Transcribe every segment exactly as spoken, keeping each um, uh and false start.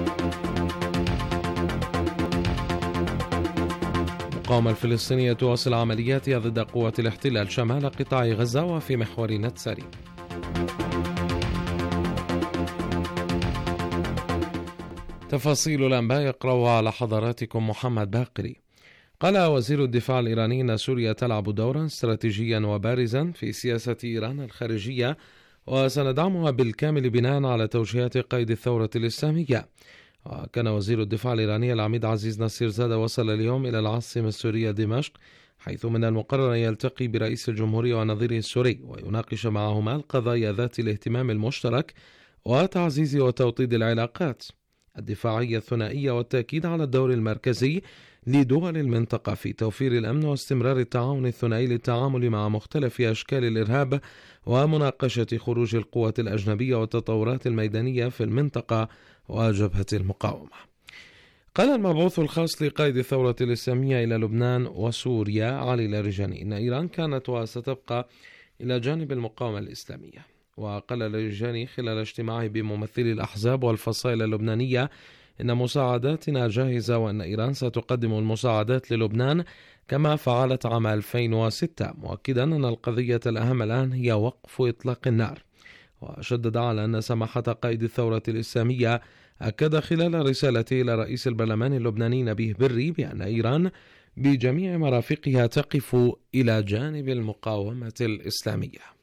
المقاومة الفلسطينية تواصل عملياتها ضد قوات الاحتلال شمال قطاع غزة وفي محور نتساري. تفاصيل الأنباء يقرأها على حضراتكم محمد باقري. قال وزير الدفاع الإيراني أن سوريا تلعب دورا استراتيجيا وبارزا في سياسة إيران الخارجية، وسندعمها بالكامل بناء على توجيهات قائد الثورة الإسلامية. وكان وزير الدفاع الإيراني العميد عزيز نصير زادة وصل اليوم إلى العاصمة السورية دمشق، حيث من المقرر أن يلتقي برئيس الجمهورية ونظيره السوري ويناقش معهما القضايا ذات الاهتمام المشترك وتعزيز وتوطيد العلاقات الدفاعية الثنائية والتأكيد على الدور المركزي لدول المنطقة في توفير الأمن واستمرار التعاون الثنائي للتعامل مع مختلف أشكال الإرهاب ومناقشة خروج القوات الأجنبية والتطورات الميدانية في المنطقة وجبهة المقاومة. قال المبعوث الخاص لقائد الثورة الإسلامية إلى لبنان وسوريا علي لاریجانی إن إيران كانت وستبقى إلى جانب المقاومة الإسلامية. وقال لاریجانی خلال اجتماعه بممثلي الأحزاب والفصائل اللبنانية إن مساعداتنا جاهزة وأن إيران ستقدم المساعدات للبنان كما فعلت عام ألفين وستة، مؤكدا أن القضية الأهم الآن هي وقف إطلاق النار. وشدد على أن سماحة قائد الثورة الإسلامية أكد خلال رسالته إلى رئيس البرلمان اللبناني نبيه بري بأن إيران بجميع مرافقها تقف إلى جانب المقاومة الإسلامية.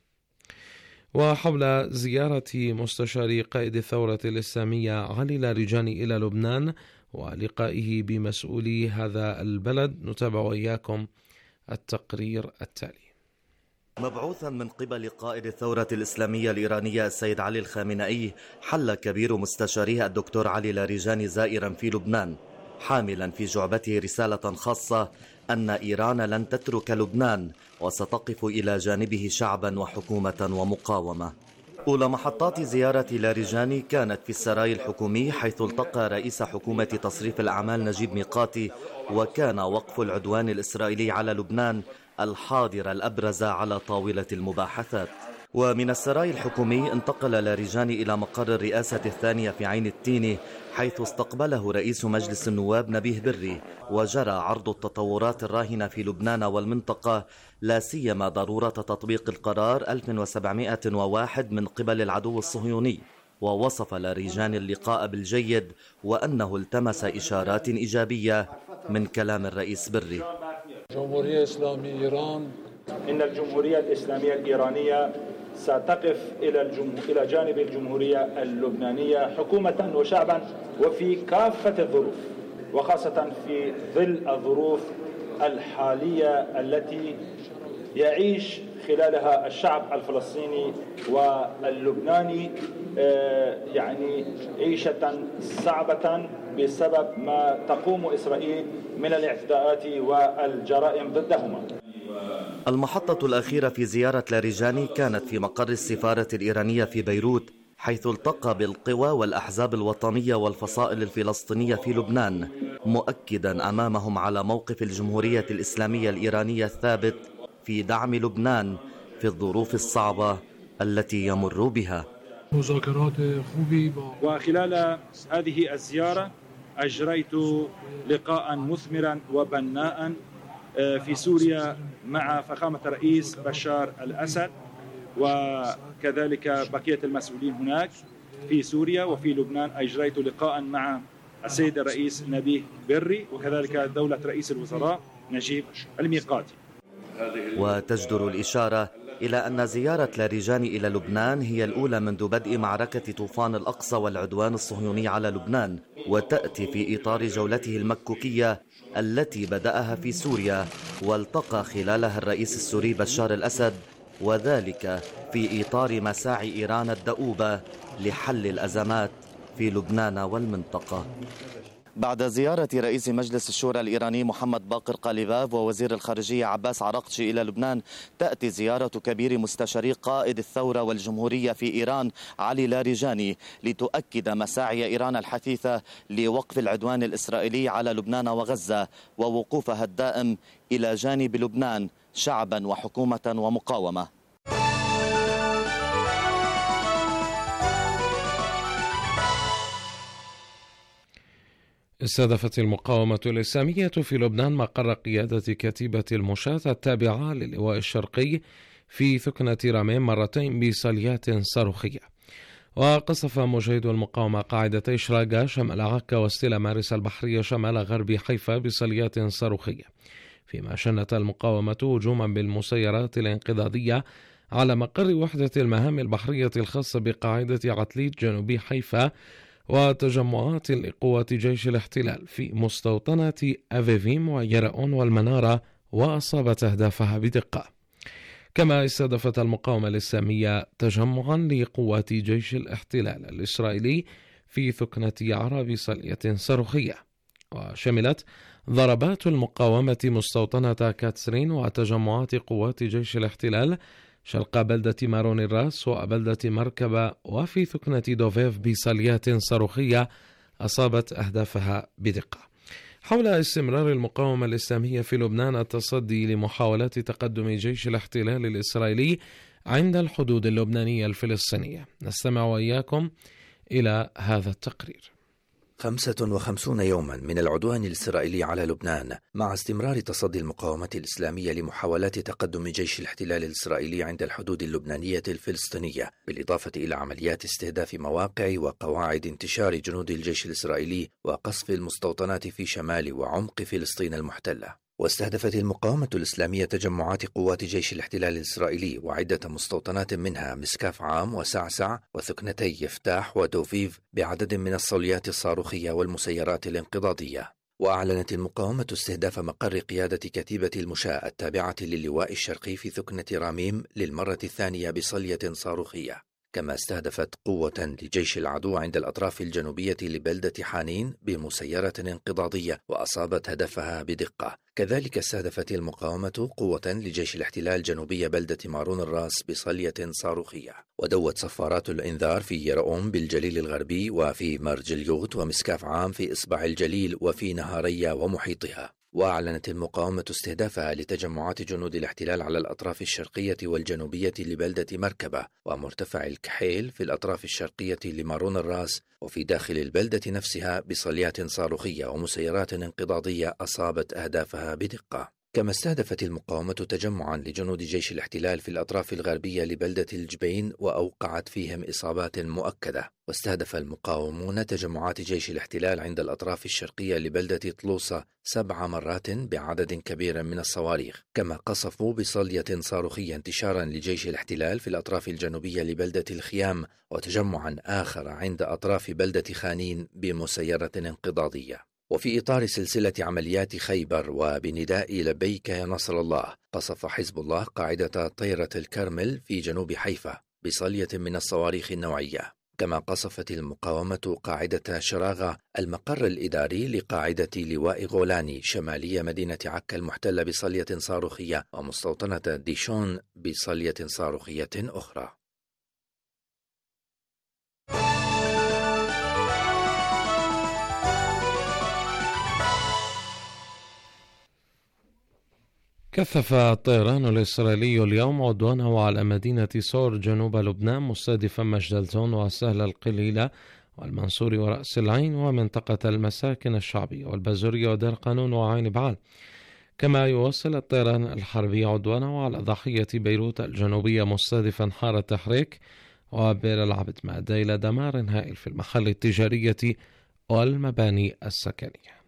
وحول زيارة مستشار قائد الثورة الإسلامية علي لاریجانی إلى لبنان ولقائه بمسؤولي هذا البلد نتابع إياكم التقرير التالي. مبعوثا من قبل قائد الثورة الإسلامية الإيرانية السيد علي الخامنئي، حل كبير مستشاريه الدكتور علي لاریجانی زائرا في لبنان، حاملا في جعبته رسالة خاصة أن إيران لن تترك لبنان وستقف إلى جانبه شعبا وحكومة ومقاومة. أولى محطات زيارة لاریجانی كانت في السراي الحكومي، حيث التقى رئيس حكومة تصريف الأعمال نجيب ميقاتي، وكان وقف العدوان الإسرائيلي على لبنان الحاضر الأبرز على طاولة المباحثات. ومن السراي الحكومي انتقل لاریجانی إلى مقر الرئاسة الثانية في عين التين، حيث استقبله رئيس مجلس النواب نبيه بري، وجرى عرض التطورات الراهنة في لبنان والمنطقة، لا سيما ضرورة تطبيق القرار ألف وسبعمائة وواحد من قبل العدو الصهيوني. ووصف لاریجانی اللقاء بالجيد وأنه التمس إشارات إيجابية من كلام الرئيس بري. جمهورية إسلامية إيران إن الجمهورية الإسلامية الإيرانية ستقف إلى الجمه... إلى جانب الجمهورية اللبنانية حكومة وشعبا وفي كافة الظروف، وخاصة في ظل الظروف الحالية التي يعيش خلالها الشعب الفلسطيني واللبناني يعني عيشة صعبة بسبب ما تقوم إسرائيل من الاعتداءات والجرائم ضدهما. المحطة الأخيرة في زيارة لاریجانی كانت في مقر السفارة الإيرانية في بيروت، حيث التقى بالقوى والأحزاب الوطنية والفصائل الفلسطينية في لبنان، مؤكدا أمامهم على موقف الجمهورية الإسلامية الإيرانية الثابت في دعم لبنان في الظروف الصعبة التي يمر بها. وخلال هذه الزيارة أجريت لقاء مثمرا وبناء في سوريا مع فخامة الرئيس بشار الأسد، وكذلك بقية المسؤولين هناك في سوريا. وفي لبنان أجريت لقاء مع السيد الرئيس نبيه بري، وكذلك دولة رئيس الوزراء نجيب الميقاتي. وتجدر الإشارة إلى أن زيارة لاریجانی إلى لبنان هي الأولى منذ بدء معركة طوفان الأقصى والعدوان الصهيوني على لبنان، وتأتي في إطار جولته المكوكية التي بدأها في سوريا والتقى خلالها الرئيس السوري بشار الأسد، وذلك في إطار مساعي إيران الدؤوبة لحل الأزمات في لبنان والمنطقة. بعد زيارة رئيس مجلس الشورى الإيراني محمد باقر قاليباف ووزير الخارجية عباس عراقچي إلى لبنان، تأتي زيارة كبير مستشاري قائد الثورة والجمهورية في إيران علي لاریجانی لتؤكد مساعي إيران الحثيثة لوقف العدوان الإسرائيلي على لبنان وغزة، ووقوفها الدائم إلى جانب لبنان شعبا وحكومة ومقاومة. استهدفت المقاومة الإسلامية في لبنان مقر قيادة كتيبة المشاة التابعة للواء الشرقي في ثكنة رامين مرتين بصليات صاروخية. وقصف مجاهد المقاومة قاعدتي شراقة شمال عكا وستيلا مارس البحرية شمال غرب حيفا بصليات صاروخية، فيما شنت المقاومة هجوما بالمسيرات الانقضاضية على مقر وحدة المهام البحرية الخاصة بقاعدة عتليت جنوبي حيفا وتجمعات لقوات جيش الاحتلال في مستوطنة أفيفيم ويرأون والمنارة، وأصابت أهدافها بدقة. كما استهدفت المقاومة الإسلامية تجمعا لقوات جيش الاحتلال الإسرائيلي في ثكنة يعرى بصلية صاروخية. وشملت ضربات المقاومة مستوطنة كاتسرين وتجمعات قوات جيش الاحتلال شرق بلدة مارون الراس وبلدة مركبة وفي ثكنة دوفيف بصليات صاروخية أصابت أهدافها بدقة. حول استمرار المقاومة الإسلامية في لبنان التصدي لمحاولات تقدم جيش الاحتلال الإسرائيلي عند الحدود اللبنانية الفلسطينية، نستمع وإياكم إلى هذا التقرير. خمسة وخمسون يوما من العدوان الإسرائيلي على لبنان، مع استمرار تصدي المقاومة الإسلامية لمحاولات تقدم جيش الاحتلال الإسرائيلي عند الحدود اللبنانية الفلسطينية، بالإضافة إلى عمليات استهداف مواقع وقواعد انتشار جنود الجيش الإسرائيلي وقصف المستوطنات في شمال وعمق فلسطين المحتلة. واستهدفت المقاومة الإسلامية تجمعات قوات جيش الاحتلال الإسرائيلي وعدة مستوطنات منها مسكاف عام وسعسع وثكنتي يفتاح ودوفيف بعدد من الصوليات الصاروخية والمسيرات الانقضاضية. وأعلنت المقاومة استهداف مقر قيادة كتيبة المشاة التابعة للواء الشرقي في ثكنة راميم للمرة الثانية بصلية صاروخية. كما استهدفت قوة لجيش العدو عند الأطراف الجنوبية لبلدة حانين بمسيرة انقضاضية وأصابت هدفها بدقة. كذلك استهدفت المقاومة قوة لجيش الاحتلال جنوبية بلدة مارون الراس بصلية صاروخية. ودوت صفارات الإنذار في يرأوم بالجليل الغربي وفي مرجليوت ومسكاف عام في إصبع الجليل وفي نهارية ومحيطها. وأعلنت المقاومة استهدافها لتجمعات جنود الاحتلال على الأطراف الشرقية والجنوبية لبلدة مركبة ومرتفع الكحيل في الأطراف الشرقية لمارون الراس وفي داخل البلدة نفسها بصليات صاروخية ومسيرات انقضاضية أصابت أهدافها بدقة. كما استهدفت المقاومة تجمعا لجنود جيش الاحتلال في الأطراف الغربية لبلدة الجبين وأوقعت فيهم إصابات مؤكدة. واستهدف المقاومون تجمعات جيش الاحتلال عند الأطراف الشرقية لبلدة طلوسة سبع مرات بعدد كبير من الصواريخ. كما قصفوا بصلية صاروخية انتشارا لجيش الاحتلال في الأطراف الجنوبية لبلدة الخيام وتجمعا آخر عند أطراف بلدة خانين بمسيرة انقضاضية. وفي إطار سلسلة عمليات خيبر وبنداء لبيك يا نصر الله، قصف حزب الله قاعدة طيرة الكرمل في جنوب حيفا بصلية من الصواريخ النوعية. كما قصفت المقاومة قاعدة شراغة المقر الإداري لقاعدة لواء غولاني شمالية مدينة عكا المحتلة بصلية صاروخية ومستوطنة ديشون بصلية صاروخية أخرى. كثف الطيران الإسرائيلي اليوم عدوانه على مدينة صور جنوب لبنان مستهدفا مجدلتون وسهل القليلة والمنصور ورأس العين ومنطقة المساكن الشعبية والبازورية ودير قانون وعين بعال. كما يواصل الطيران الحربي عدوانه على ضاحية بيروت الجنوبية مستهدفا حارة تحريك وبير العبد ما أدى إلى دمار هائل في المحل التجارية والمباني السكنية.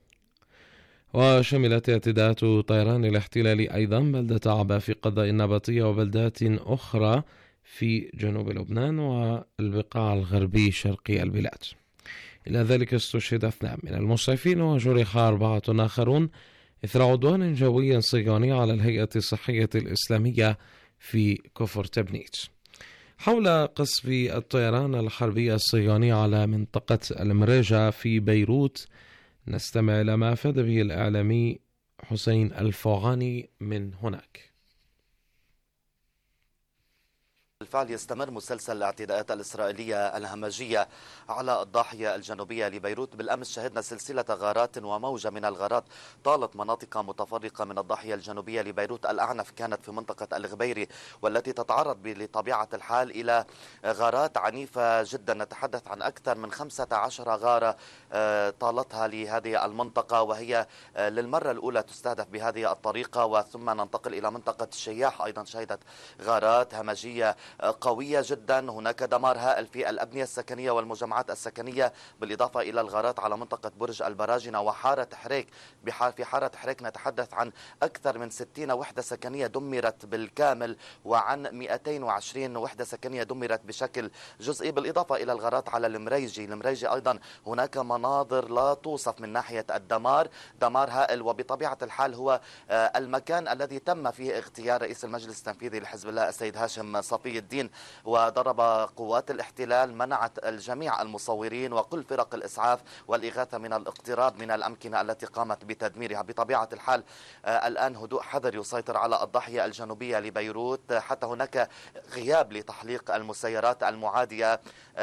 وشملت اعتداءات طيران الاحتلال أيضا بلدة عبا في قضاء النبطية وبلدات أخرى في جنوب لبنان والبقاع الغربي شرقي البلاد. إلى ذلك استشهد اثنان من المسعفين وجرح أربعة آخرون إثر عدوان جوي صهيوني على الهيئة الصحية الإسلامية في كفر تبنيت. حول قصف الطيران الحربي الصهيوني على منطقة المريجة في بيروت نستمع إلى ما أفاد به الإعلامي حسين الفوغاني من هناك. بالفعل يستمر مسلسل الاعتداءات الإسرائيلية الهمجية على الضاحية الجنوبية لبيروت. بالأمس شهدنا سلسلة غارات وموجة من الغارات طالت مناطق متفرقة من الضاحية الجنوبية لبيروت. الأعنف كانت في منطقة الغبيري، والتي تتعرض لطبيعة الحال إلى غارات عنيفة جدا. نتحدث عن أكثر من خمسة عشر غارة طالتها لهذه المنطقة، وهي للمرة الأولى تستهدف بهذه الطريقة. وثم ننتقل إلى منطقة الشياح، أيضا شهدت غارات همجية قوية جدا. هناك دمار هائل في الأبنية السكنية والمجمعات السكنية، بالإضافة إلى الغارات على منطقة برج البراجنة وحارة حريك. في حارة حريك نتحدث عن أكثر من ستين وحدة سكنية دمرت بالكامل، وعن مئتين وعشرين وحدة سكنية دمرت بشكل جزئي، بالإضافة إلى الغارات على المريجي. المريجي أيضا هناك مناظر لا توصف من ناحية الدمار، دمار هائل. وبطبيعة الحال هو المكان الذي تم فيه اغتيال رئيس المجلس التنفيذي لحزب الله السيد هاشم صفي الدين، وضرب قوات الاحتلال، منعت الجميع المصورين وكل فرق الإسعاف والإغاثة من الاقتراب من الأمكنة التي قامت بتدميرها. بطبيعة الحال الآن هدوء حذر يسيطر على الضاحية الجنوبية لبيروت، حتى هناك غياب لتحليق المسيرات المعادية.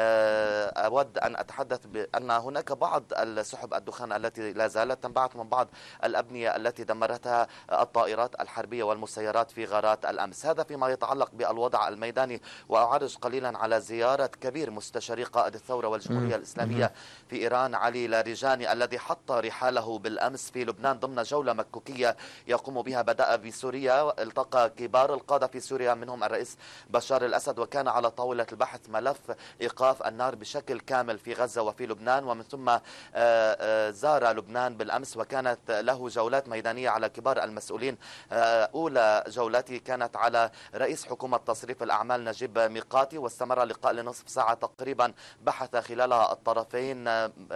أود أن أتحدث بأن هناك بعض السحب الدخان التي لا زالت تنبعث من بعض الأبنية التي دمرتها الطائرات الحربية والمسيرات في غارات الأمس. هذا فيما يتعلق بالوضع الميداني. وأعرج قليلا على زيارة كبير مستشاري قائد الثورة والجمهورية الإسلامية في إيران علي لاریجانی، الذي حط رحاله بالأمس في لبنان ضمن جولة مكوكية يقوم بها. بدأ بسوريا، التقى كبار القادة في سوريا منهم الرئيس بشار الأسد، وكان على طاولة البحث ملف إيقاف النار بشكل كامل في غزة وفي لبنان. ومن ثم زار لبنان بالأمس، وكانت له جولات ميدانية على كبار المسؤولين. أولى جولته كانت على رئيس حكومة تصريف الأعمال نجيب ميقاتي، واستمر اللقاء لنصف ساعة تقريبا. بحث خلالها الطرفين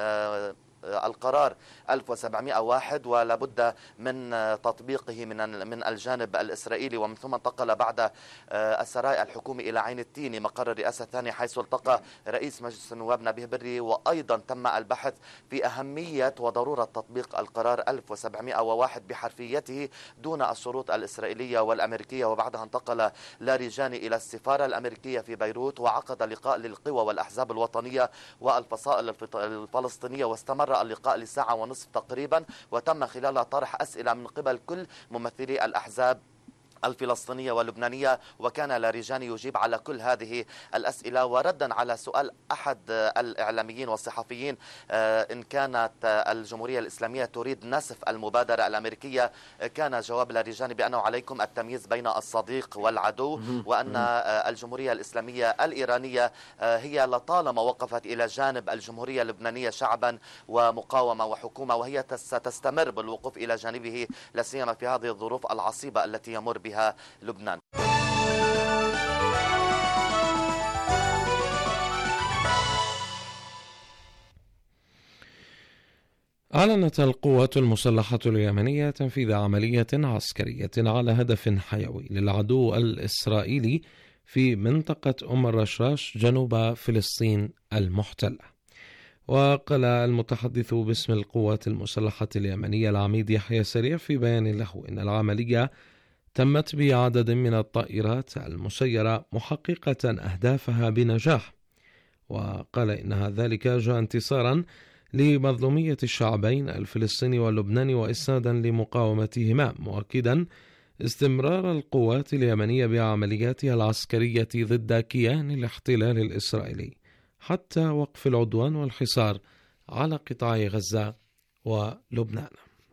القرار ألف وسبعمئة وواحد ولابد من تطبيقه من من الجانب الإسرائيلي. ومن ثم انتقل بعد السراي الحكومي إلى عين التيني مقر الرئاسة الثاني، حيث التقى رئيس مجلس النواب نبيه بري. وأيضا تم البحث في أهمية وضرورة تطبيق القرار ألف وسبعمئة وواحد بحرفيته دون الشروط الإسرائيلية والأمريكية. وبعدها انتقل لاریجانی إلى السفارة الأمريكية في بيروت، وعقد لقاء للقوى والأحزاب الوطنية والفصائل الفلسطينية، واستمر اللقاء لساعة ونصف تقريبا، وتم خلالها طرح أسئلة من قبل كل ممثلي الأحزاب الفلسطينية واللبنانية. وكان لاریجانی يجيب على كل هذه الأسئلة. وردا على سؤال أحد الإعلاميين والصحفيين إن كانت الجمهورية الإسلامية تريد نسف المبادرة الأمريكية، كان جواب لاریجانی بأنه عليكم التمييز بين الصديق والعدو، وأن الجمهورية الإسلامية الإيرانية هي لطالما وقفت إلى جانب الجمهورية اللبنانية شعبا ومقاومة وحكومة، وهي ستستمر بالوقوف إلى جانبه، لا سيما في هذه الظروف العصيبة التي يمر بها بها لبنان. أعلنت القوات المسلحة اليمنية تنفيذ عملية عسكرية على هدف حيوي للعدو الإسرائيلي في منطقة أم الرشاش جنوب فلسطين المحتلة. وقال المتحدث باسم القوات المسلحة اليمنية العميد يحيى سريع في بيان له إن العملية تمت بعدد من الطائرات المسيرة محققة أهدافها بنجاح. وقال إن ذلك جاء انتصارا لمظلومية الشعبين الفلسطيني واللبناني وإسنادا لمقاومتهما، مؤكدا استمرار القوات اليمنية بعملياتها العسكرية ضد كيان الاحتلال الإسرائيلي حتى وقف العدوان والحصار على قطاع غزة ولبنان.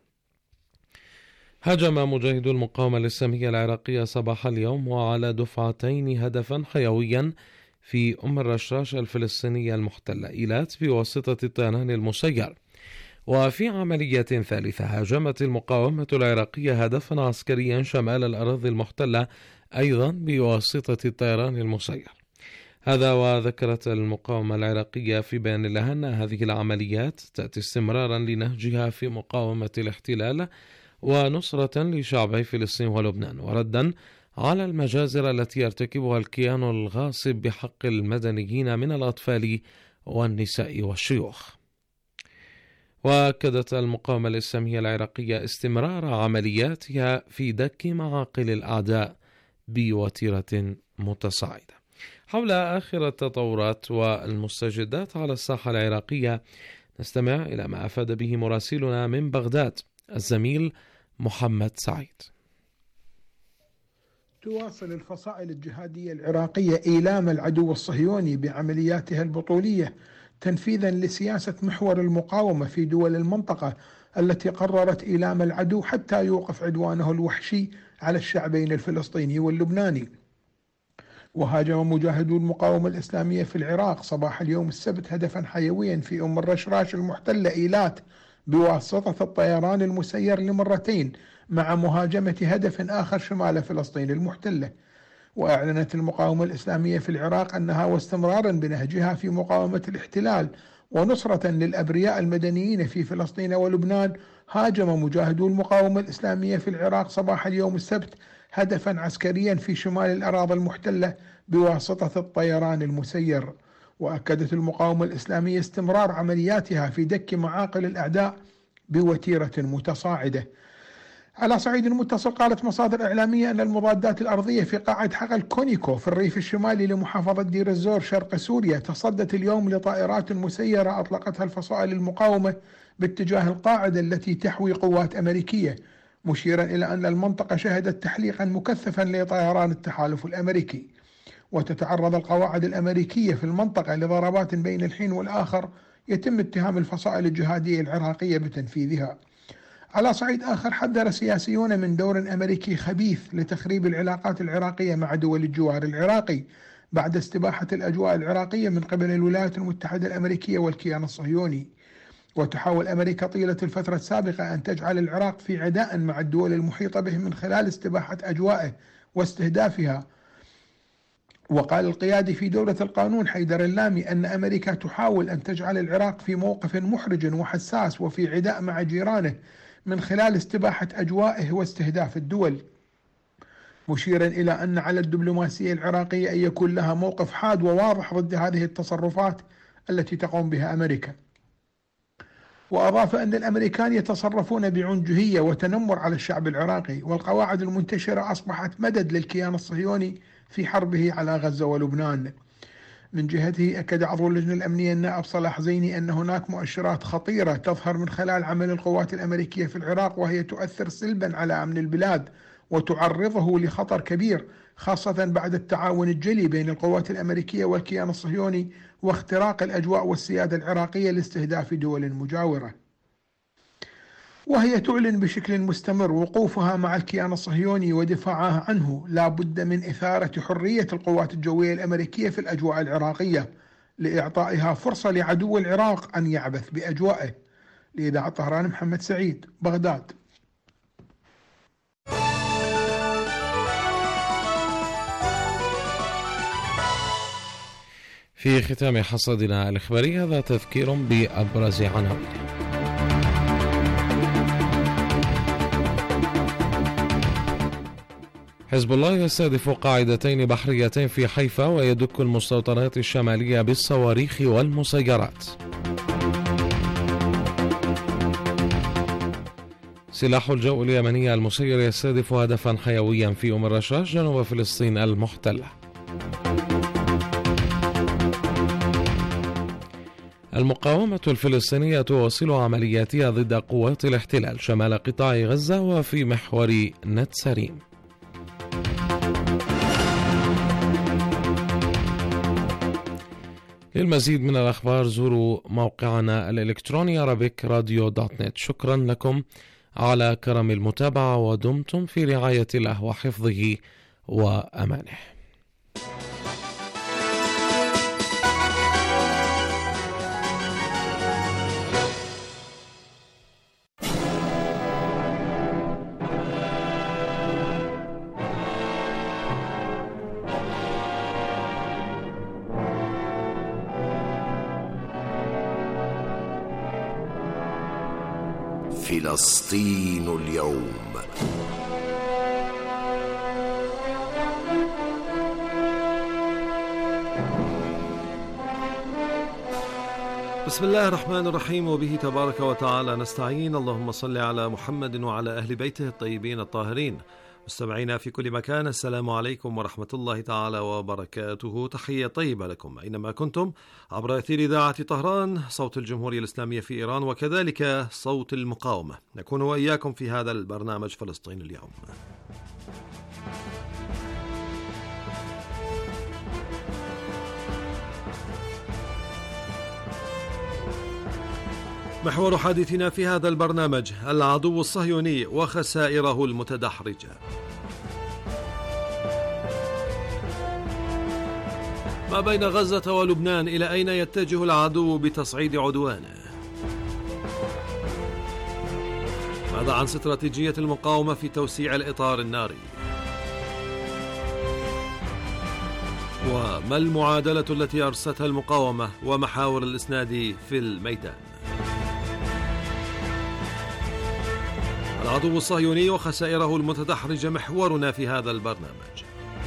هاجم مجاهدو المقاومة الإسلامية العراقية صباح اليوم وعلى دفعتين هدفا حيويا في أم الرشاش الفلسطينية المحتلة إيلات بواسطة الطيران المسير. وفي عملية ثالثة هاجمت المقاومة العراقية هدفا عسكريا شمال الأراضي المحتلة أيضا بواسطة الطيران المسير. هذا وذكرت المقاومة العراقية في بيان لها أن هذه العمليات تأتي استمرارا لنهجها في مقاومة الاحتلال ونصرة لشعبي فلسطين ولبنان، وردا على المجازر التي يرتكبها الكيان الغاصب بحق المدنيين من الأطفال والنساء والشيوخ. وأكدت المقاومة الإسلامية العراقية استمرار عملياتها في دك معاقل الأعداء بوتيرة متصاعدة. حول آخر التطورات والمستجدات على الساحة العراقية نستمع إلى ما أفاد به مراسلنا من بغداد الزميل محمد سعيد. تواصل الفصائل الجهادية العراقية إيلام العدو الصهيوني بعملياتها البطولية تنفيذا لسياسة محور المقاومة في دول المنطقة التي قررت إيلام العدو حتى يوقف عدوانه الوحشي على الشعبين الفلسطيني واللبناني. وهاجم مجاهدو المقاومة الإسلامية في العراق صباح اليوم السبت هدفا حيويا في أم الرشراش المحتلة إيلات بواسطة الطيران المسير لمرتين، مع مهاجمة هدف آخر شمال فلسطين المحتلة. وأعلنت المقاومة الإسلامية في العراق أنها واستمرارا بنهجها في مقاومة الاحتلال ونصرة للأبرياء المدنيين في فلسطين ولبنان، هاجم مجاهدو المقاومة الإسلامية في العراق صباح اليوم السبت هدفا عسكريا في شمال الأراضي المحتلة بواسطة الطيران المسير. وأكدت المقاومة الإسلامية استمرار عملياتها في دك معاقل الأعداء بوتيرة متصاعدة. على صعيد متصل، قالت مصادر إعلامية أن المضادات الأرضية في قاعة حقل كونيكو في الريف الشمالي لمحافظة دير الزور شرق سوريا تصدت اليوم لطائرات مسيرة أطلقتها الفصائل المقاومة باتجاه القاعدة التي تحوي قوات أمريكية، مشيرا إلى أن المنطقة شهدت تحليقا مكثفا لطيران التحالف الأمريكي. وتتعرض القواعد الأمريكية في المنطقة لضربات بين الحين والآخر يتم اتهام الفصائل الجهادية العراقية بتنفيذها. على صعيد آخر، حذر سياسيون من دور أمريكي خبيث لتخريب العلاقات العراقية مع دول الجوار العراقي بعد استباحة الأجواء العراقية من قبل الولايات المتحدة الأمريكية والكيان الصهيوني. وتحاول أمريكا طيلة الفترة السابقة أن تجعل العراق في عداء مع الدول المحيطة به من خلال استباحة أجوائه واستهدافها. وقال القيادي في دولة القانون حيدر اللامي أن أمريكا تحاول أن تجعل العراق في موقف محرج وحساس وفي عداء مع جيرانه من خلال استباحة أجوائه واستهداف الدول، مشيرا إلى أن على الدبلوماسية العراقية أن يكون لها موقف حاد وواضح ضد هذه التصرفات التي تقوم بها أمريكا. وأضاف أن الأمريكان يتصرفون بعنجهية وتنمر على الشعب العراقي، والقواعد المنتشرة أصبحت مدد للكيان الصهيوني في حربه على غزة ولبنان. من جهته أكد عضو اللجنة الأمنية النائب صلاح زيني أن هناك مؤشرات خطيرة تظهر من خلال عمل القوات الأمريكية في العراق، وهي تؤثر سلبا على أمن البلاد وتعرضه لخطر كبير، خاصة بعد التعاون الجلي بين القوات الأمريكية والكيان الصهيوني واختراق الأجواء والسيادة العراقية لاستهداف دول مجاورة. وهي تعلن بشكل مستمر وقوفها مع الكيان الصهيوني ودفاعها عنه. لا بد من إثارة حرية القوات الجوية الأمريكية في الأجواء العراقية لإعطائها فرصة لعدو العراق أن يعبث بأجوائه. لإذاعة طهران، محمد سعيد، بغداد. في ختام حصادنا الإخباري هذا تذكير بأبرز عناوينه. حزب الله يستهدف قاعدتين بحريتين في حيفا ويدك المستوطنات الشمالية بالصواريخ والمسيرات. سلاح الجو اليمني المسير يستهدف هدفا حيويا في أم الرشاش جنوب فلسطين المحتلة. المقاومة الفلسطينية تواصل عملياتها ضد قوات الاحتلال شمال قطاع غزة وفي محور نتسريم. للمزيد من الأخبار زوروا موقعنا الإلكتروني أرابيك راديو دوت نت. شكرا لكم على كرم المتابعة ودمتم في رعاية الله وحفظه وأمانه. فلسطين اليوم. بسم الله الرحمن الرحيم، وبه تبارك وتعالى نستعين. اللهم صل على محمد وعلى أهل بيته الطيبين الطاهرين. مستمعينا في كل مكان، السلام عليكم ورحمة الله تعالى وبركاته. تحية طيبة لكم أينما كنتم عبر أثير إذاعة طهران صوت الجمهورية الإسلامية في إيران، وكذلك صوت المقاومة. نكون وإياكم في هذا البرنامج فلسطين اليوم. محور حديثنا في هذا البرنامج العدو الصهيوني وخسائره المتدحرجة. ما بين غزة ولبنان، إلى أين يتجه العدو بتصعيد عدوانه؟ ماذا عن استراتيجية المقاومة في توسيع الإطار الناري؟ وما المعادلة التي أرستها المقاومة ومحاور الإسناد في الميدان؟ العدو الصهيوني وخسائره المتدحرجة محورنا في هذا البرنامج.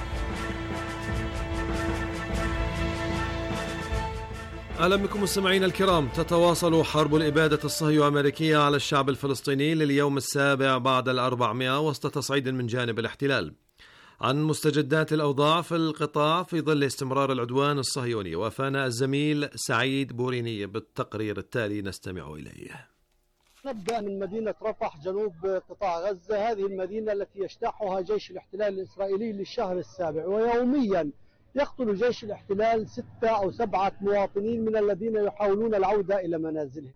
أهلا بكم مستمعينا الكرام. تتواصل حرب الإبادة الصهيو-أمريكية على الشعب الفلسطيني لليوم السابع بعد الأربعمائة وسط تصعيد من جانب الاحتلال. عن مستجدات الأوضاع في القطاع في ظل استمرار العدوان الصهيوني وافانا الزميل سعيد بوريني بالتقرير التالي نستمع إليه. نبدأ من مدينة رفح جنوب قطاع غزة، هذه المدينة التي يجتاحها جيش الاحتلال الإسرائيلي للشهر السابع، ويوميا يقتل جيش الاحتلال ستة أو سبعة مواطنين من الذين يحاولون العودة إلى منازلهم.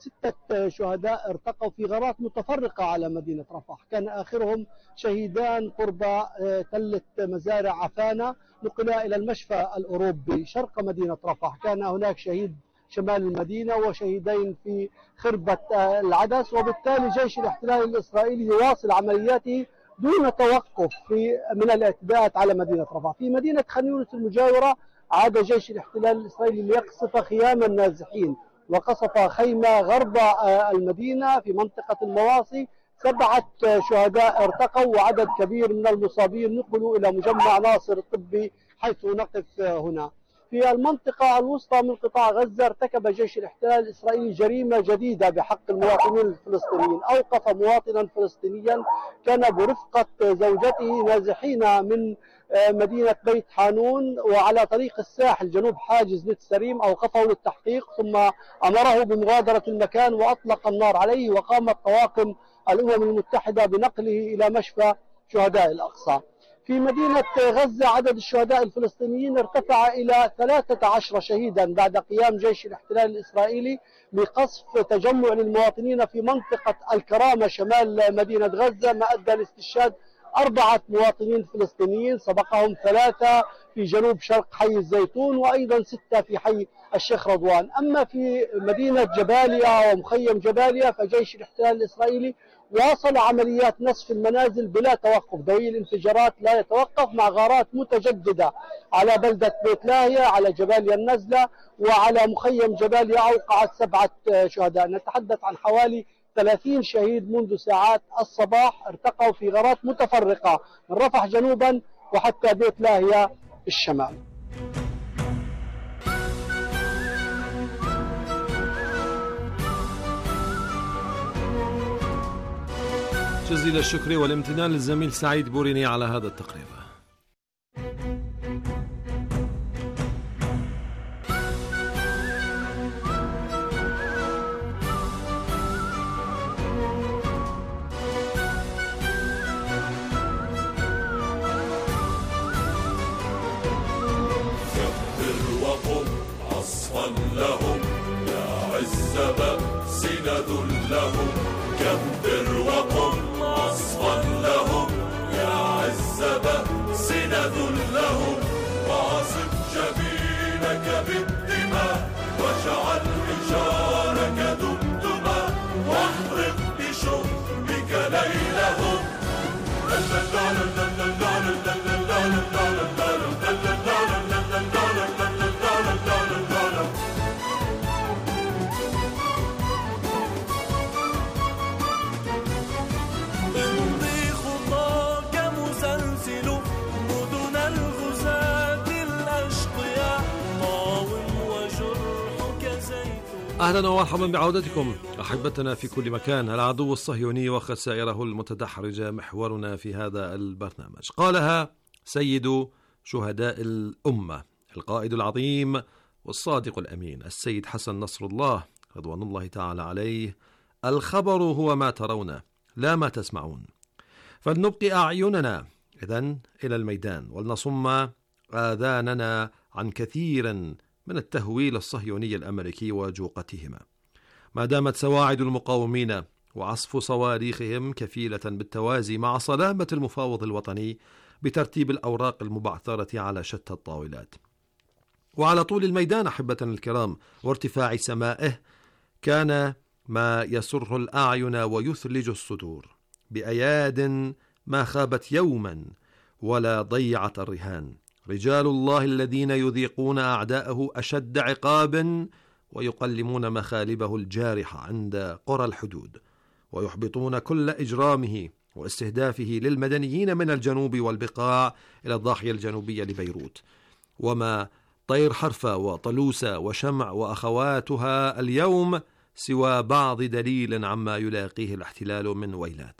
ستة شهداء ارتقوا في غارات متفرقة على مدينة رفح، كان آخرهم شهيدان قرب تلة مزارع عفانة نقلا إلى المشفى الأوروبي شرق مدينة رفح. كان هناك شهيد شمال المدينة وشهيدين في خربة العدس، وبالتالي جيش الاحتلال الإسرائيلي يواصل عملياته دون توقف في من الاعتداءات على مدينة رفح. في مدينة خان يونس المجاورة عاد جيش الاحتلال الإسرائيلي ليقصف خيام النازحين، وقصف خيمة غرب المدينة في منطقة المواصي. سبعة شهداء ارتقوا وعدد كبير من المصابين نقلوا إلى مجمع ناصر الطبي حيث نقف هنا. في المنطقة الوسطى من قطاع غزة ارتكب جيش الاحتلال الإسرائيلي جريمة جديدة بحق المواطنين الفلسطينيين. أوقف مواطنا فلسطينيا كان برفقة زوجته نازحين من مدينة بيت حانون وعلى طريق الساحل جنوب حاجز نت سريم، أوقفه للتحقيق ثم أمره بمغادرة المكان وأطلق النار عليه، وقامت طواقم الأمم المتحدة بنقله إلى مشفى شهداء الأقصى. في مدينة غزة عدد الشهداء الفلسطينيين ارتفع إلى ثلاثة عشر شهيدا بعد قيام جيش الاحتلال الإسرائيلي بقصف تجمع للمواطنين في منطقة الكرامة شمال مدينة غزة، ما أدى لاستشهاد أربعة مواطنين فلسطينيين، سبقهم ثلاثة في جنوب شرق حي الزيتون وأيضا ستة في حي الشيخ رضوان. أما في مدينة جباليا ومخيم جباليا فجيش الاحتلال الإسرائيلي واصل عمليات نسف المنازل بلا توقف، دوي الانفجارات لا يتوقف، مع غارات متجددة على بلدة بيت لاهيا، على جباليا النزلة، وعلى مخيم جباليا أوقعت سبعة شهداء. نتحدث عن حوالي ثلاثين شهيد منذ ساعات الصباح ارتقوا في غارات متفرقة من رفح جنوبا وحتى بيت لاهيا الشمال. جزيل الشكر والامتنان للزميل سعيد بوريني على هذا التقرير. لهم يا عزة سند لهم، كبر وقم عصفا لهم يا عزة سند لهم، واصف جبينك بالدماء واجعل حجارك دمدما، واحرق بشوقك ليلهم. أهلا ومرحبا بعودتكم أحبتنا في كل مكان. العدو الصهيوني وخسائره المتدحرجة محورنا في هذا البرنامج. قالها سيد شهداء الأمة القائد العظيم والصادق الأمين السيد حسن نصر الله رضوان الله تعالى عليه: الخبر هو ما ترون لا ما تسمعون، فلنبقي أعيننا إذن إلى الميدان ولنصم آذاننا عن كثير من التهويل الصهيوني الأمريكي وجوقتهما. ما دامت سواعد المقاومين وعصف صواريخهم كفيلة بالتوازي مع صلامة المفاوض الوطني بترتيب الأوراق المبعثرة على شتى الطاولات وعلى طول الميدان أحبتنا الكرام وارتفاع سمائه، كان ما يسر الأعين ويثلج الصدور بأياد ما خابت يوما ولا ضيعت الرهان. رجال الله الذين يذيقون أعداءه أشد عقاب ويقلمون مخالبه الجارحة عند قرى الحدود ويحبطون كل إجرامه واستهدافه للمدنيين من الجنوب والبقاع إلى الضاحية الجنوبية لبيروت. وما طير حرفة وطلوسة وشمع وأخواتها اليوم سوى بعض دليل عما يلاقيه الاحتلال من ويلات.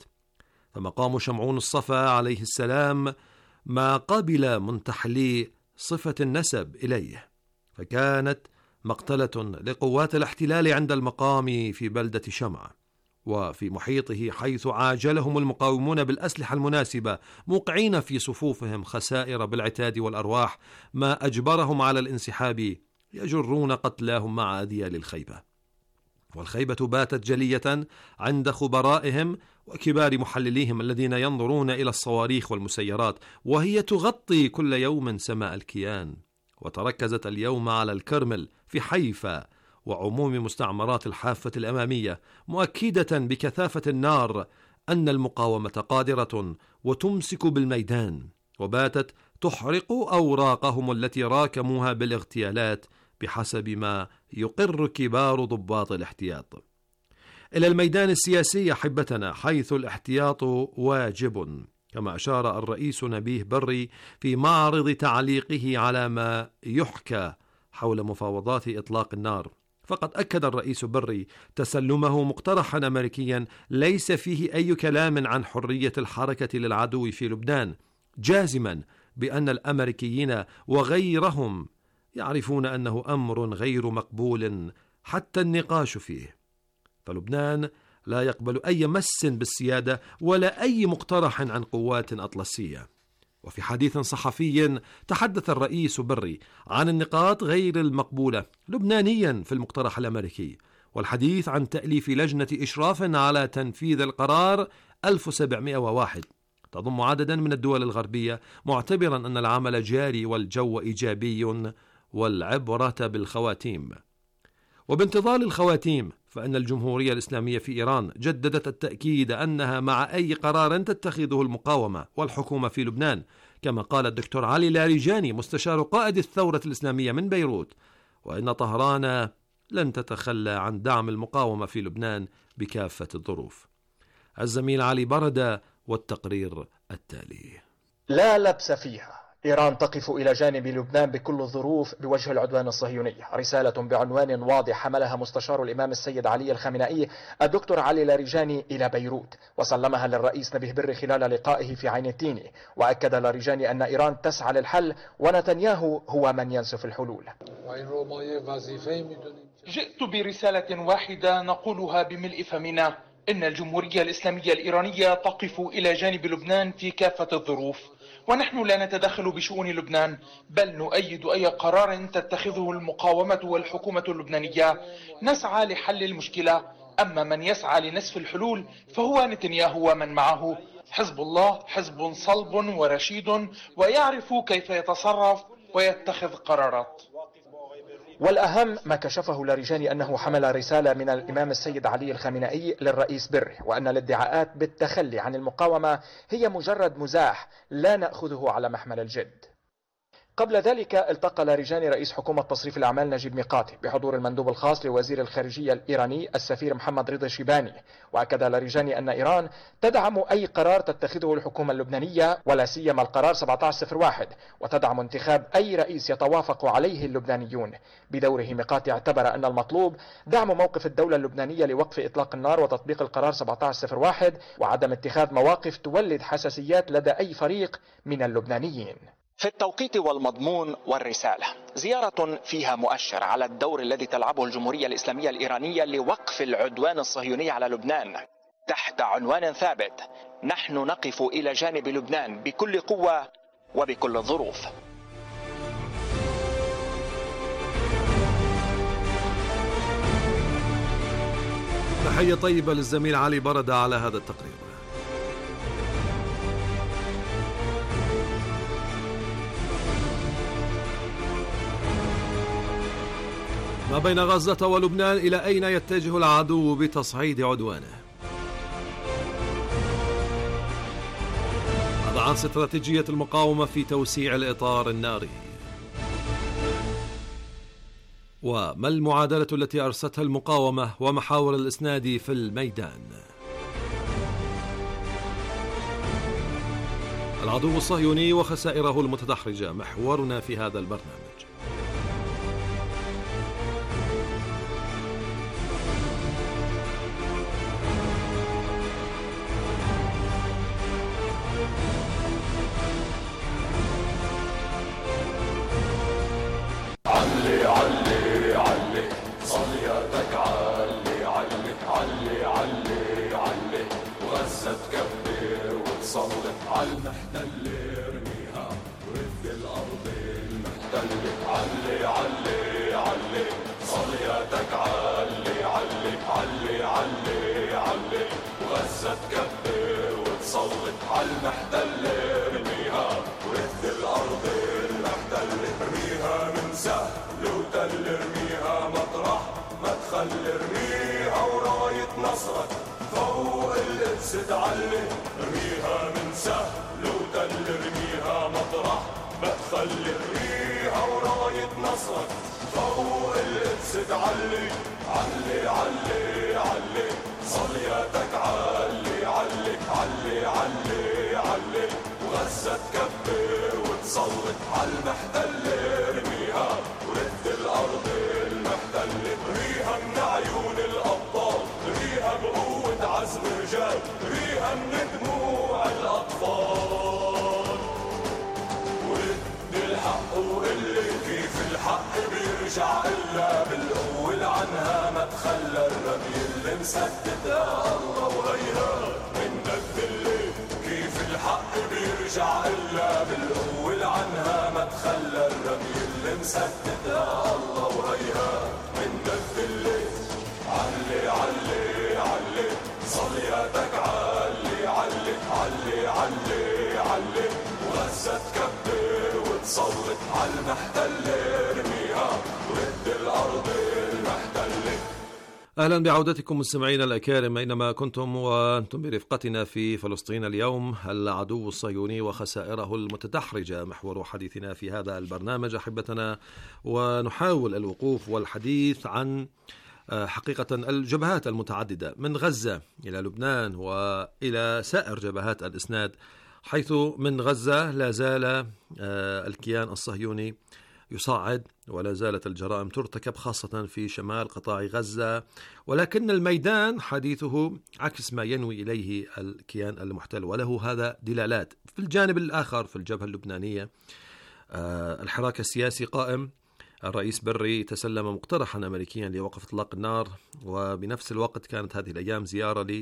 فمقام شمعون الصفا عليه السلام ما قبل منتحلي صفة النسب إليه، فكانت مقتلة لقوات الاحتلال عند المقام في بلدة شمع وفي محيطه، حيث عاجلهم المقاومون بالأسلحة المناسبة موقعين في صفوفهم خسائر بالعتاد والأرواح ما أجبرهم على الانسحاب، يجرون قتلاهم مع أذيال الخيبة. والخيبة باتت جلية عند خبرائهم وكبار محلليهم الذين ينظرون إلى الصواريخ والمسيرات وهي تغطي كل يوم سماء الكيان. وتركزت اليوم على الكرمل في حيفا وعموم مستعمرات الحافة الأمامية، مؤكدة بكثافة النار أن المقاومة قادرة وتمسك بالميدان، وباتت تحرق أوراقهم التي راكموها بالاغتيالات بحسب ما يقر كبار ضباط الاحتياط. إلى الميدان السياسي أحبتنا، حيث الاحتياط واجب، كما أشار الرئيس نبيه بري في معرض تعليقه على ما يحكى حول مفاوضات إطلاق النار. فقد أكد الرئيس بري تسلمه مقترحا أمريكيا ليس فيه أي كلام عن حرية الحركة للعدو في لبنان، جازما بأن الأمريكيين وغيرهم يعرفون أنه أمر غير مقبول حتى النقاش فيه. فلبنان لا يقبل أي مس بالسيادة ولا أي مقترح عن قوات أطلسية. وفي حديث صحفي تحدث الرئيس بري عن النقاط غير المقبولة لبنانيا في المقترح الأمريكي، والحديث عن تأليف لجنة إشراف على تنفيذ القرار ألف وسبعمائة وواحد تضم عددا من الدول الغربية، معتبرا أن العمل جاري والجو إيجابي والعبرة بالخواتيم. وبانتظار الخواتيم، فإن الجمهورية الإسلامية في إيران جددت التأكيد أنها مع أي قرار تتخذه المقاومة والحكومة في لبنان، كما قال الدكتور علي لاریجانی مستشار قائد الثورة الإسلامية من بيروت، وإن طهران لن تتخلى عن دعم المقاومة في لبنان بكافة الظروف. الزميل علي بردة والتقرير التالي. لا لبس فيها، إيران تقف إلى جانب لبنان بكل الظروف بوجه العدوان الصهيوني. رسالة بعنوان واضح حملها مستشار الإمام السيد علي الخامنئي الدكتور علي لاریجانی إلى بيروت، وسلمها للرئيس نبيه بري خلال لقائه في عين التيني. وأكد لاریجانی أن إيران تسعى للحل ونتنياهو هو من ينسف الحلول. جئت برسالة واحدة نقولها بملء فمنا: إن الجمهورية الإسلامية الإيرانية تقف إلى جانب لبنان في كافة الظروف، ونحن لا نتدخل بشؤون لبنان، بل نؤيد أي قرار تتخذه المقاومة والحكومة اللبنانية. نسعى لحل المشكلة، أما من يسعى لنسف الحلول فهو نتنياهو ومن معه. حزب الله حزب صلب ورشيد ويعرف كيف يتصرف ويتخذ قرارات. والأهم ما كشفه لاریجانی أنه حمل رسالة من الإمام السيد علي الخامنئي للرئيس بري، وأن الادعاءات بالتخلي عن المقاومة هي مجرد مزاح لا نأخذه على محمل الجد. قبل ذلك التقى لاریجاني رئيس حكومة تصريف الأعمال نجيب ميقاتي بحضور المندوب الخاص لوزير الخارجية الإيراني السفير محمد رضا شيباني. وأكد لاریجاني أن إيران تدعم أي قرار تتخذه الحكومة اللبنانية ولا سيما القرار سبعة عشر صفر واحد، وتدعم انتخاب أي رئيس يتوافق عليه اللبنانيون. بدوره ميقاتي اعتبر أن المطلوب دعم موقف الدولة اللبنانية لوقف إطلاق النار وتطبيق القرار سبعة عشر صفر واحد وعدم اتخاذ مواقف تولد حساسيات لدى أي فريق من اللبنانيين. في التوقيت والمضمون والرسالة زيارة فيها مؤشر على الدور الذي تلعبه الجمهورية الإسلامية الإيرانية لوقف العدوان الصهيوني على لبنان تحت عنوان ثابت: نحن نقف إلى جانب لبنان بكل قوة وبكل الظروف. تحية طيبة للزميل علي بردة على هذا التقرير. ما بين غزة ولبنان، إلى أين يتجه العدو بتصعيد عدوانه؟ هذا عن استراتيجية المقاومة في توسيع الإطار الناري. وما المعادلة التي أرستها المقاومة ومحاور الإسناد في الميدان؟ العدو الصهيوني وخسائره المتدحرجة محورنا في هذا البرنامج. علي علي علي صلياتك علي علي علي علي علي وغزة تكبر وتصلي على المحتل ارميها ورد الأرض المحتلة. علي علي علي صلياتك علي علي علي علي علي وغزة تكبر وتصلي على المحتل ارميها ورد الأرض المحتلة. ارميها من سهل وتل ارميها مطرح ما تخل ارميها وراية نصرك فوق القدس تعلي. ارميها من سهل وتل ارميها مطرح ما تخل ارميها وراية نصرك فوق القدس تعلي. علي علي علي صلياتك علي علي علي علي علي وغزة تكبر وتصلي على المحتل ارميها ورد الأرض المحتلة. ارميها من عيون الأبطال، ارميها بقوة عزم رجال، ارميها من دموع الأطفال. ورد الحق وقلي كيف الحق بيرجع إلا بالقوة عنها ما تخلى الرمي اللي مسدد يا الله وهيها منك بالليل. كيف الحق بيرجع إلا بالقوة عنها ما تخلى الرمي اللي مسدد يا الله وهيها منك بالليل. علي علي علي صلياتك علي علي علي علي علي وغزة تكبر وتصلي على المحتل ارميها ورد الأرض المحتلة. أهلا بعودتكم مستمعينا الأكارم أينما كنتم وأنتم برفقتنا في فلسطين اليوم، العدو الصهيوني وخسائره المتدحرجة محور حديثنا في هذا البرنامج أحبتنا. ونحاول الوقوف والحديث عن حقيقة الجبهات المتعددة من غزة إلى لبنان وإلى سائر جبهات الإسناد، حيث من غزة لا زال الكيان الصهيوني يصعد ولا زالت الجرائم ترتكب خاصة في شمال قطاع غزة، ولكن الميدان حديثه عكس ما ينوي إليه الكيان المحتل، وله هذا دلالات. في الجانب الآخر في الجبهة اللبنانية الحراك السياسي قائم، الرئيس بري تسلم مقترحا أمريكيا لوقف إطلاق النار، وبنفس الوقت كانت هذه الأيام زيارة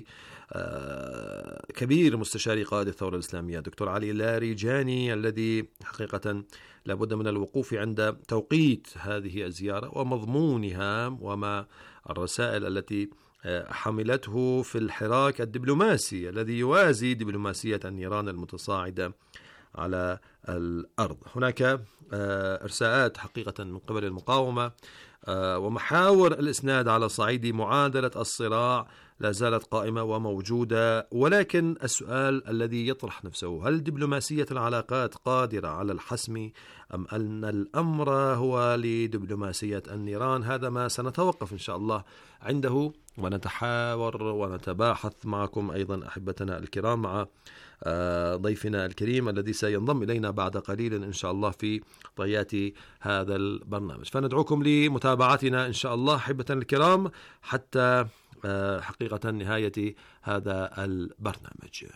لكبير مستشاري قائد الثورة الإسلامية دكتور علي لاریجانی الذي حقيقة لابد من الوقوف عند توقيت هذه الزيارة ومضمونها وما الرسائل التي حملته في الحراك الدبلوماسي الذي يوازي دبلوماسية النيران المتصاعدة على الأرض. هناك إرساءات حقيقة من قبل المقاومة ومحاور الإسناد على صعيد معادلة الصراع لا زالت قائمة وموجودة، ولكن السؤال الذي يطرح نفسه: هل دبلوماسية العلاقات قادرة على الحسم أم أن الأمر هو لدبلوماسية النيران؟ هذا ما سنتوقف إن شاء الله عنده، ونتحاور ونتباحث معكم أيضا أحبتنا الكرام مع ضيفنا الكريم الذي سينضم إلينا بعد قليل إن شاء الله في طيات هذا البرنامج. فندعوكم لمتابعتنا إن شاء الله أحبتنا الكرام حتى حقيقة نهاية هذا البرنامج.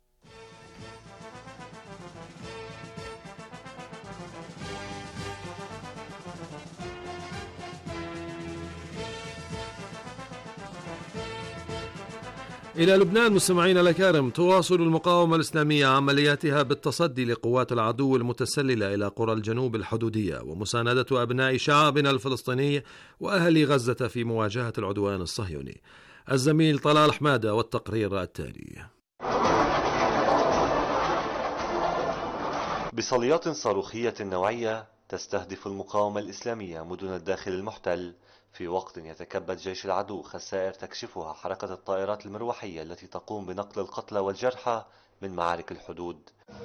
إلى لبنان مستمعينا الأكارم، تواصل المقاومة الإسلامية عملياتها بالتصدي لقوات العدو المتسللة إلى قرى الجنوب الحدودية ومساندة أبناء شعبنا الفلسطيني وأهل غزة في مواجهة العدوان الصهيوني. الزميل طلال حمادة والتقرير التالي. بصليات صاروخية نوعية تستهدف المقاومة الإسلامية مدن الداخل المحتل في وقت يتكبد جيش العدو خسائر تكشفها حركة الطائرات المروحية التي تقوم بنقل القتلى والجرحى من معارك الحدود.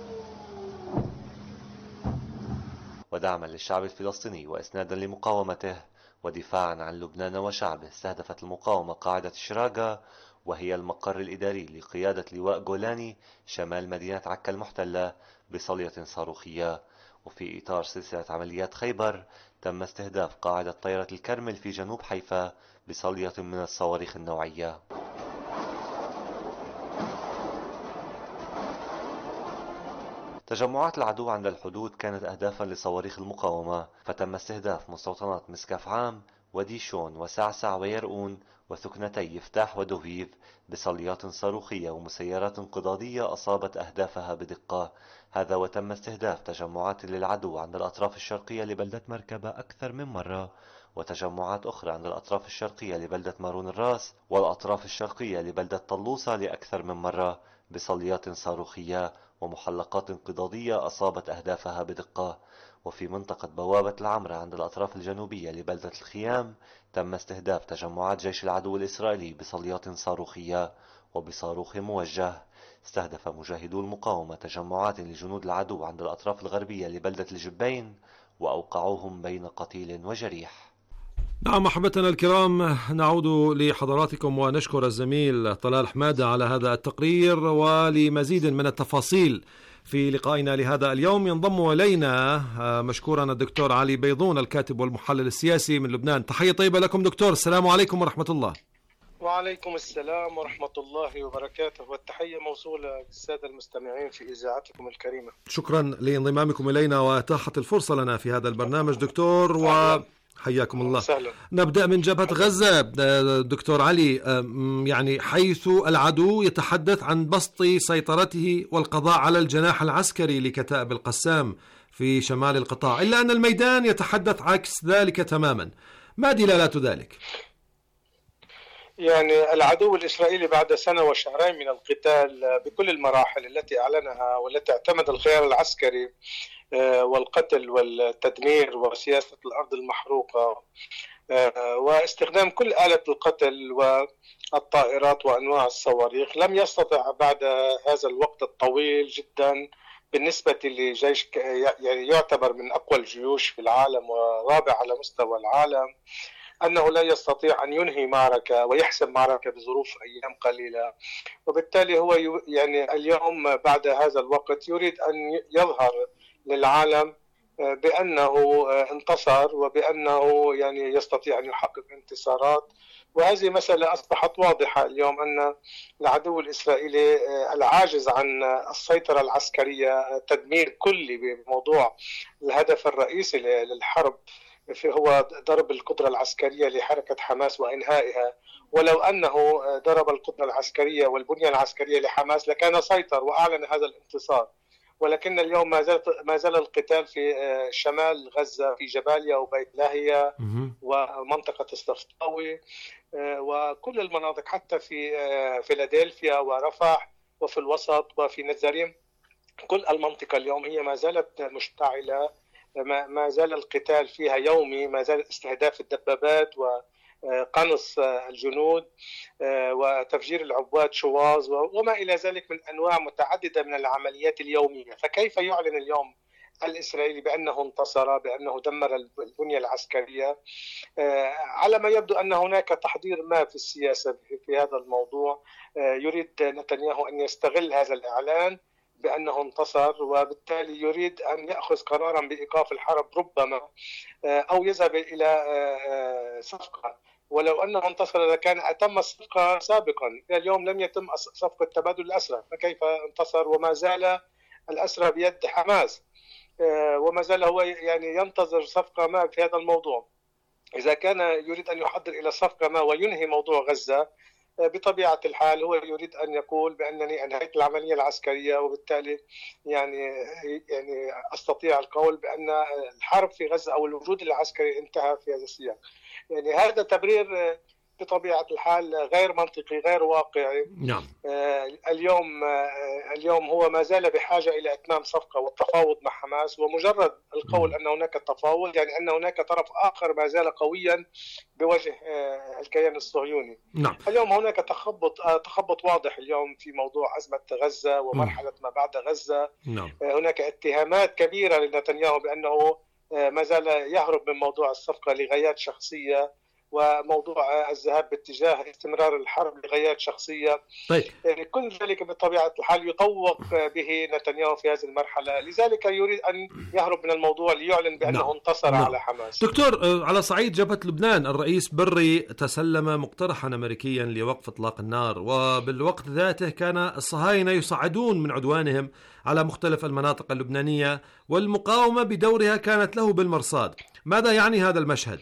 ودعما للشعب الفلسطيني وإسنادا لمقاومته ودفاعا عن لبنان وشعبه، استهدفت المقاومة قاعدة شراقة، وهي المقر الإداري لقيادة لواء جولاني شمال مدينة عكا المحتلة، بصلية صاروخية. وفي إطار سلسلة عمليات خيبر تم استهداف قاعدة طيرة الكرمل في جنوب حيفا بصلية من الصواريخ النوعية. تجمعات العدو عند الحدود كانت أهدافا لصواريخ المقاومة، فتم استهداف مستوطنات مسكف عام وديشون وسعسع ويرؤون وثكنتي يفتاح ودوفيف بصليات صاروخية ومسيرات انقضاضية أصابت أهدافها بدقة. هذا وتم استهداف تجمعات للعدو عند الأطراف الشرقية لبلدة مركبة أكثر من مرة، وتجمعات أخرى عند الأطراف الشرقية لبلدة مارون الراس والأطراف الشرقية لبلدة طلوسة لأكثر من مرة بصليات صاروخية ومحلقات انقضاضية أصابت أهدافها بدقة. وفي منطقة بوابة العمرة عند الأطراف الجنوبية لبلدة الخيام تم استهداف تجمعات جيش العدو الإسرائيلي بصليات صاروخية وبصاروخ موجه. استهدف مجاهدو المقاومة تجمعات لجنود العدو عند الأطراف الغربية لبلدة الجبين وأوقعوهم بين قتيل وجريح. نعم أحبتنا الكرام، نعود لحضراتكم ونشكر الزميل طلال حمادة على هذا التقرير. ولمزيد من التفاصيل في لقائنا لهذا اليوم ينضم إلينا مشكورا الدكتور علي بيضون الكاتب والمحلل السياسي من لبنان. تحية طيبة لكم دكتور، السلام عليكم ورحمة الله. وعليكم السلام ورحمة الله وبركاته، والتحية موصولة للسادة المستمعين في إذاعتكم الكريمة. شكرا لانضمامكم إلينا وإتاحة الفرصة لنا في هذا البرنامج دكتور، وحياكم الله. سهلا. نبدأ من جبهة غزة دكتور علي، يعني حيث العدو يتحدث عن بسط سيطرته والقضاء على الجناح العسكري لكتائب القسام في شمال القطاع، إلا أن الميدان يتحدث عكس ذلك تماما. ما دلالات ذلك؟ يعني العدو الإسرائيلي بعد سنة وشهرين من القتال بكل المراحل التي أعلنها والتي اعتمد الخيار العسكري والقتل والتدمير وسياسة الأرض المحروقة واستخدام كل آلة القتل والطائرات وأنواع الصواريخ، لم يستطع بعد هذا الوقت الطويل جدا بالنسبة لجيش يعني يعتبر من أقوى الجيوش في العالم ورابع على مستوى العالم أنه لا يستطيع أن ينهي معركة ويحسم معركة بظروف أيام قليلة. وبالتالي هو يعني اليوم بعد هذا الوقت يريد أن يظهر للعالم بأنه انتصر وبأنه يعني يستطيع أن يحقق انتصارات. وهذه مسألة أصبحت واضحة اليوم، أن العدو الإسرائيلي العاجز عن السيطرة العسكرية تدمير كلي بموضوع الهدف الرئيسي للحرب هو ضرب القدرة العسكرية لحركة حماس وإنهائها. ولو أنه ضرب القدرة العسكرية والبنية العسكرية لحماس لكان سيطر وأعلن هذا الانتصار. ولكن اليوم ما زال ما زال القتال في شمال غزة في جباليا وبيت لاهيا ومنطقة الصفطاوي وكل المناطق، حتى في فيلادلفيا ورفح وفي الوسط وفي نزاريم. كل المنطقة اليوم هي ما زالت مشتعلة، ما زال القتال فيها يومي، ما زال استهداف الدبابات قنص الجنود وتفجير العبوات شواظ وما إلى ذلك من أنواع متعددة من العمليات اليومية. فكيف يعلن اليوم الإسرائيلي بأنه انتصر، بأنه دمر البنية العسكرية؟ على ما يبدو أن هناك تحضير ما في السياسة في هذا الموضوع. يريد نتنياهو أن يستغل هذا الإعلان بأنه انتصر، وبالتالي يريد أن يأخذ قرارا بإيقاف الحرب ربما، أو يذهب إلى صفقة. ولو أنه انتصر لكان أتم الصفقة سابقا. اليوم لم يتم صفقة تبادل الأسرى، فكيف انتصر وما زال الأسرى بيد حماس، وما زال هو يعني ينتظر صفقة ما في هذا الموضوع؟ إذا كان يريد أن يحضر إلى صفقة ما وينهي موضوع غزة، بطبيعة الحال هو يريد أن يقول بأنني أنهيت العملية العسكرية، وبالتالي يعني يعني أستطيع القول بأن الحرب في غزة أو الوجود العسكري انتهى في هذا السياق. يعني هذا تبرير بطبيعة الحال غير منطقي، غير واقعي. نعم. اليوم اليوم هو ما زال بحاجة إلى إتمام صفقة والتفاوض مع حماس، ومجرد القول أن هناك تفاوض يعني أن هناك طرف آخر ما زال قويا بوجه الكيان الصهيوني. نعم. اليوم هناك تخبط تخبط واضح اليوم في موضوع أزمة غزة ومرحلة ما بعد غزة. نعم. هناك اتهامات كبيرة لنتنياهو بأنه ما زال يهرب من موضوع الصفقة لغايات شخصية، وموضوع الذهاب باتجاه استمرار الحرب لغايات شخصية. طيب. يعني كل ذلك بطبيعة الحال يطوق به نتنياهو في هذه المرحلة، لذلك يريد أن يهرب من الموضوع ليعلن بأنه نعم. انتصر نعم. على حماس. دكتور، على صعيد جبهة لبنان، الرئيس بري تسلم مقترحا أمريكيا لوقف إطلاق النار، وبالوقت ذاته كان الصهاينة يصعدون من عدوانهم على مختلف المناطق اللبنانية، والمقاومة بدورها كانت له بالمرصاد. ماذا يعني هذا المشهد؟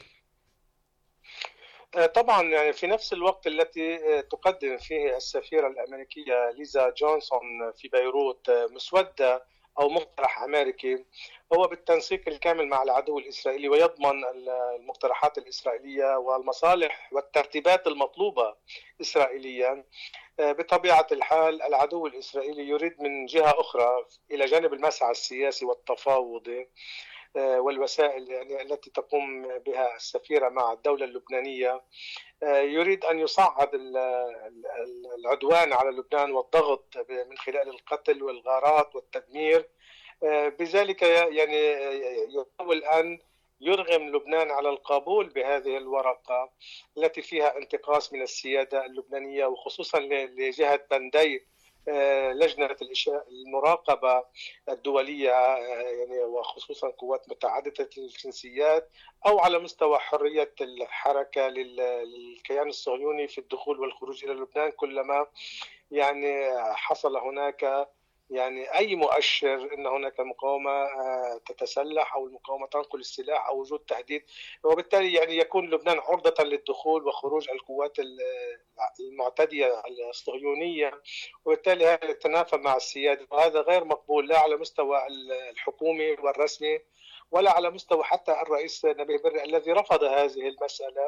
طبعا يعني في نفس الوقت التي تقدم فيه السفيرة الأمريكية ليزا جونسون في بيروت مسودة أو مقترح أمريكي هو بالتنسيق الكامل مع العدو الإسرائيلي، ويضمن المقترحات الإسرائيلية والمصالح والترتيبات المطلوبة إسرائيليا. بطبيعة الحال العدو الإسرائيلي يريد من جهة أخرى إلى جانب المسعى السياسي والتفاوضي والوسائل يعني التي تقوم بها السفيرة مع الدولة اللبنانية، يريد أن يصعد العدوان على لبنان والضغط من خلال القتل والغارات والتدمير. بذلك يعني يحاول أن يرغم لبنان على القبول بهذه الورقة التي فيها انتقاص من السيادة اللبنانية، وخصوصا لجهة بندي لجنة المراقبة الدولية يعني، وخصوصا قوات متعددة الجنسيات، أو على مستوى حرية الحركة للكيان الصهيوني في الدخول والخروج إلى لبنان كلما يعني حصل هناك يعني أي مؤشر أن هناك مقاومة تتسلح أو المقاومة تنقل السلاح أو وجود تهديد، وبالتالي يعني يكون لبنان عرضة للدخول وخروج القوات المعتدية الصهيونية، وبالتالي هذا يتنافى مع السيادة، وهذا غير مقبول لا على مستوى الحكومي والرسمي ولا على مستوى حتى الرئيس نبيه بري الذي رفض هذه المسألة،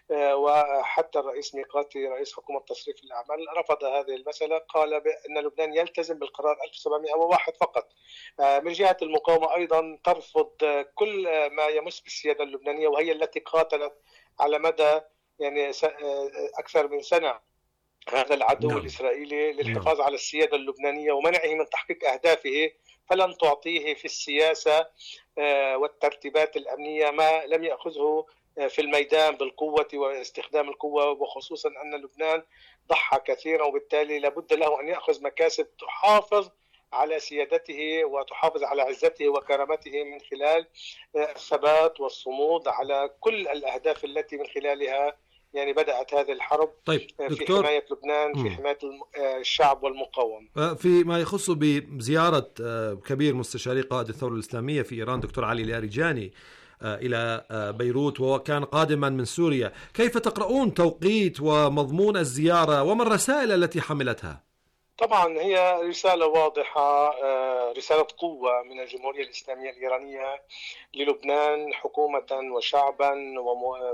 وحتى الرئيس ميقاتي رئيس حكومة تصريف الأعمال رفض هذه المسألة، قال بأن لبنان يلتزم بالقرار ألف وسبعمائة وواحد فقط. من جهة المقاومة أيضا ترفض كل ما يمس بالسيادة اللبنانية، وهي التي قاتلت على مدى يعني أكثر من سنة هذا العدو نعم. الإسرائيلي للحفاظ نعم. على السيادة اللبنانية ومنعه من تحقيق أهدافه، فلن تعطيه في السياسة والترتيبات الأمنية ما لم يأخذه في الميدان بالقوة واستخدام القوة، وخصوصا أن لبنان ضحى كثيرا، وبالتالي لابد له أن يأخذ مكاسب تحافظ على سيادته وتحافظ على عزته وكرامته من خلال الثبات والصمود على كل الأهداف التي من خلالها يعني بدأت هذه الحرب. طيب في دكتور. حماية لبنان في حماية الشعب والمقاومة. في ما يخص بزيارة كبير مستشاري قائد الثورة الإسلامية في إيران دكتور علي لاریجانی إلى بيروت وكان قادما من سوريا، كيف تقرؤون توقيت ومضمون الزيارة وما الرسائل التي حملتها؟ طبعا هي رسالة واضحة، رسالة قوة من الجمهورية الإسلامية الإيرانية للبنان حكومة وشعبا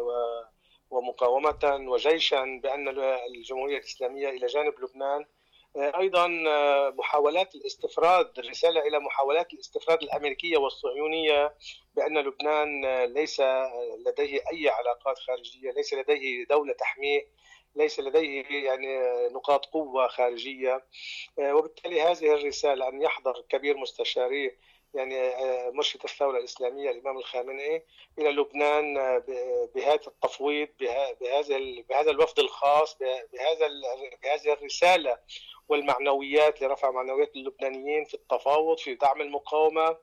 ومقاومة وجيشا، بأن الجمهورية الإسلامية إلى جانب لبنان أيضا محاولات الاستفراد، الرسالة إلى محاولات الاستفراد الأمريكية والصهيونية بأن لبنان ليس لديه أي علاقات خارجية، ليس لديه دولة تحميه، ليس لديه يعني نقاط قوة خارجية. وبالتالي هذه الرسالة أن يحضر كبير مستشاريه يعني مرشد الثورة الإسلامية الإمام الخامنئي إلى لبنان بهذا التفويض، بهذا بهذا الوفد الخاص، بهذا بهذه الرسالة والمعنويات لرفع معنويات اللبنانيين في التفاوض، في دعم المقاومة،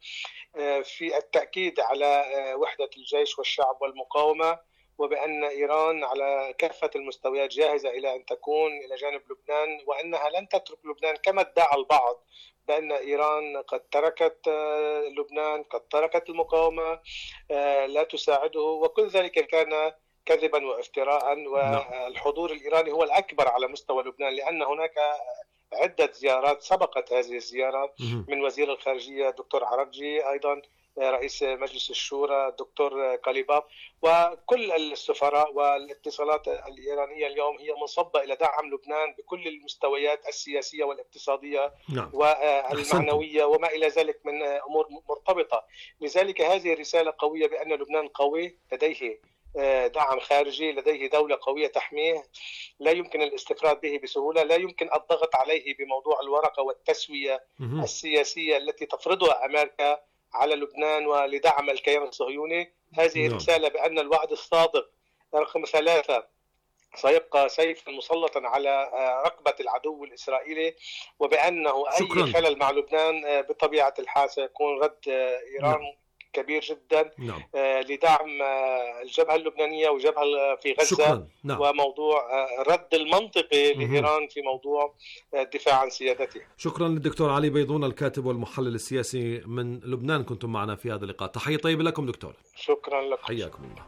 في التأكيد على وحدة الجيش والشعب والمقاومة، وبأن إيران على كافة المستويات جاهزة إلى أن تكون إلى جانب لبنان، وأنها لن تترك لبنان كما ادعى البعض بأن إيران قد تركت لبنان، قد تركت المقاومة، لا تساعده، وكل ذلك كان كذبا وافتراء. والحضور الإيراني هو الأكبر على مستوى لبنان، لأن هناك عدة زيارات سبقت هذه الزيارة من وزير الخارجية دكتور عرقجي، أيضا رئيس مجلس الشورى دكتور قليباف، وكل السفراء والاتصالات الإيرانية اليوم هي منصبة إلى دعم لبنان بكل المستويات السياسية والاقتصادية نعم. والمعنوية وما إلى ذلك من أمور مرتبطة. لذلك هذه رسالة قوية بأن لبنان قوي، لديه دعم خارجي، لديه دولة قوية تحميه، لا يمكن الاستفراد به بسهولة، لا يمكن الضغط عليه بموضوع الورقة والتسوية م- السياسية التي تفرضها أمريكا على لبنان ولدعم الكيان الصهيوني. هذه no. رسالة بأن الوعد الصادق رقم ثلاثة سيبقى سيفا مسلطا على رقبة العدو الإسرائيلي، وبأنه شكرا. أي خلل مع لبنان بطبيعة الحال سيكون رد إيران no. كبير جدا نعم. لدعم الجبهة اللبنانية وجبهة في غزة نعم. وموضوع الرد المنطقي لإيران في موضوع الدفاع عن سيادته. شكرا للدكتور علي بيضون الكاتب والمحلل السياسي من لبنان، كنتم معنا في هذا اللقاء. تحية طيبة لكم دكتور. شكرا لكم. حياكم الله.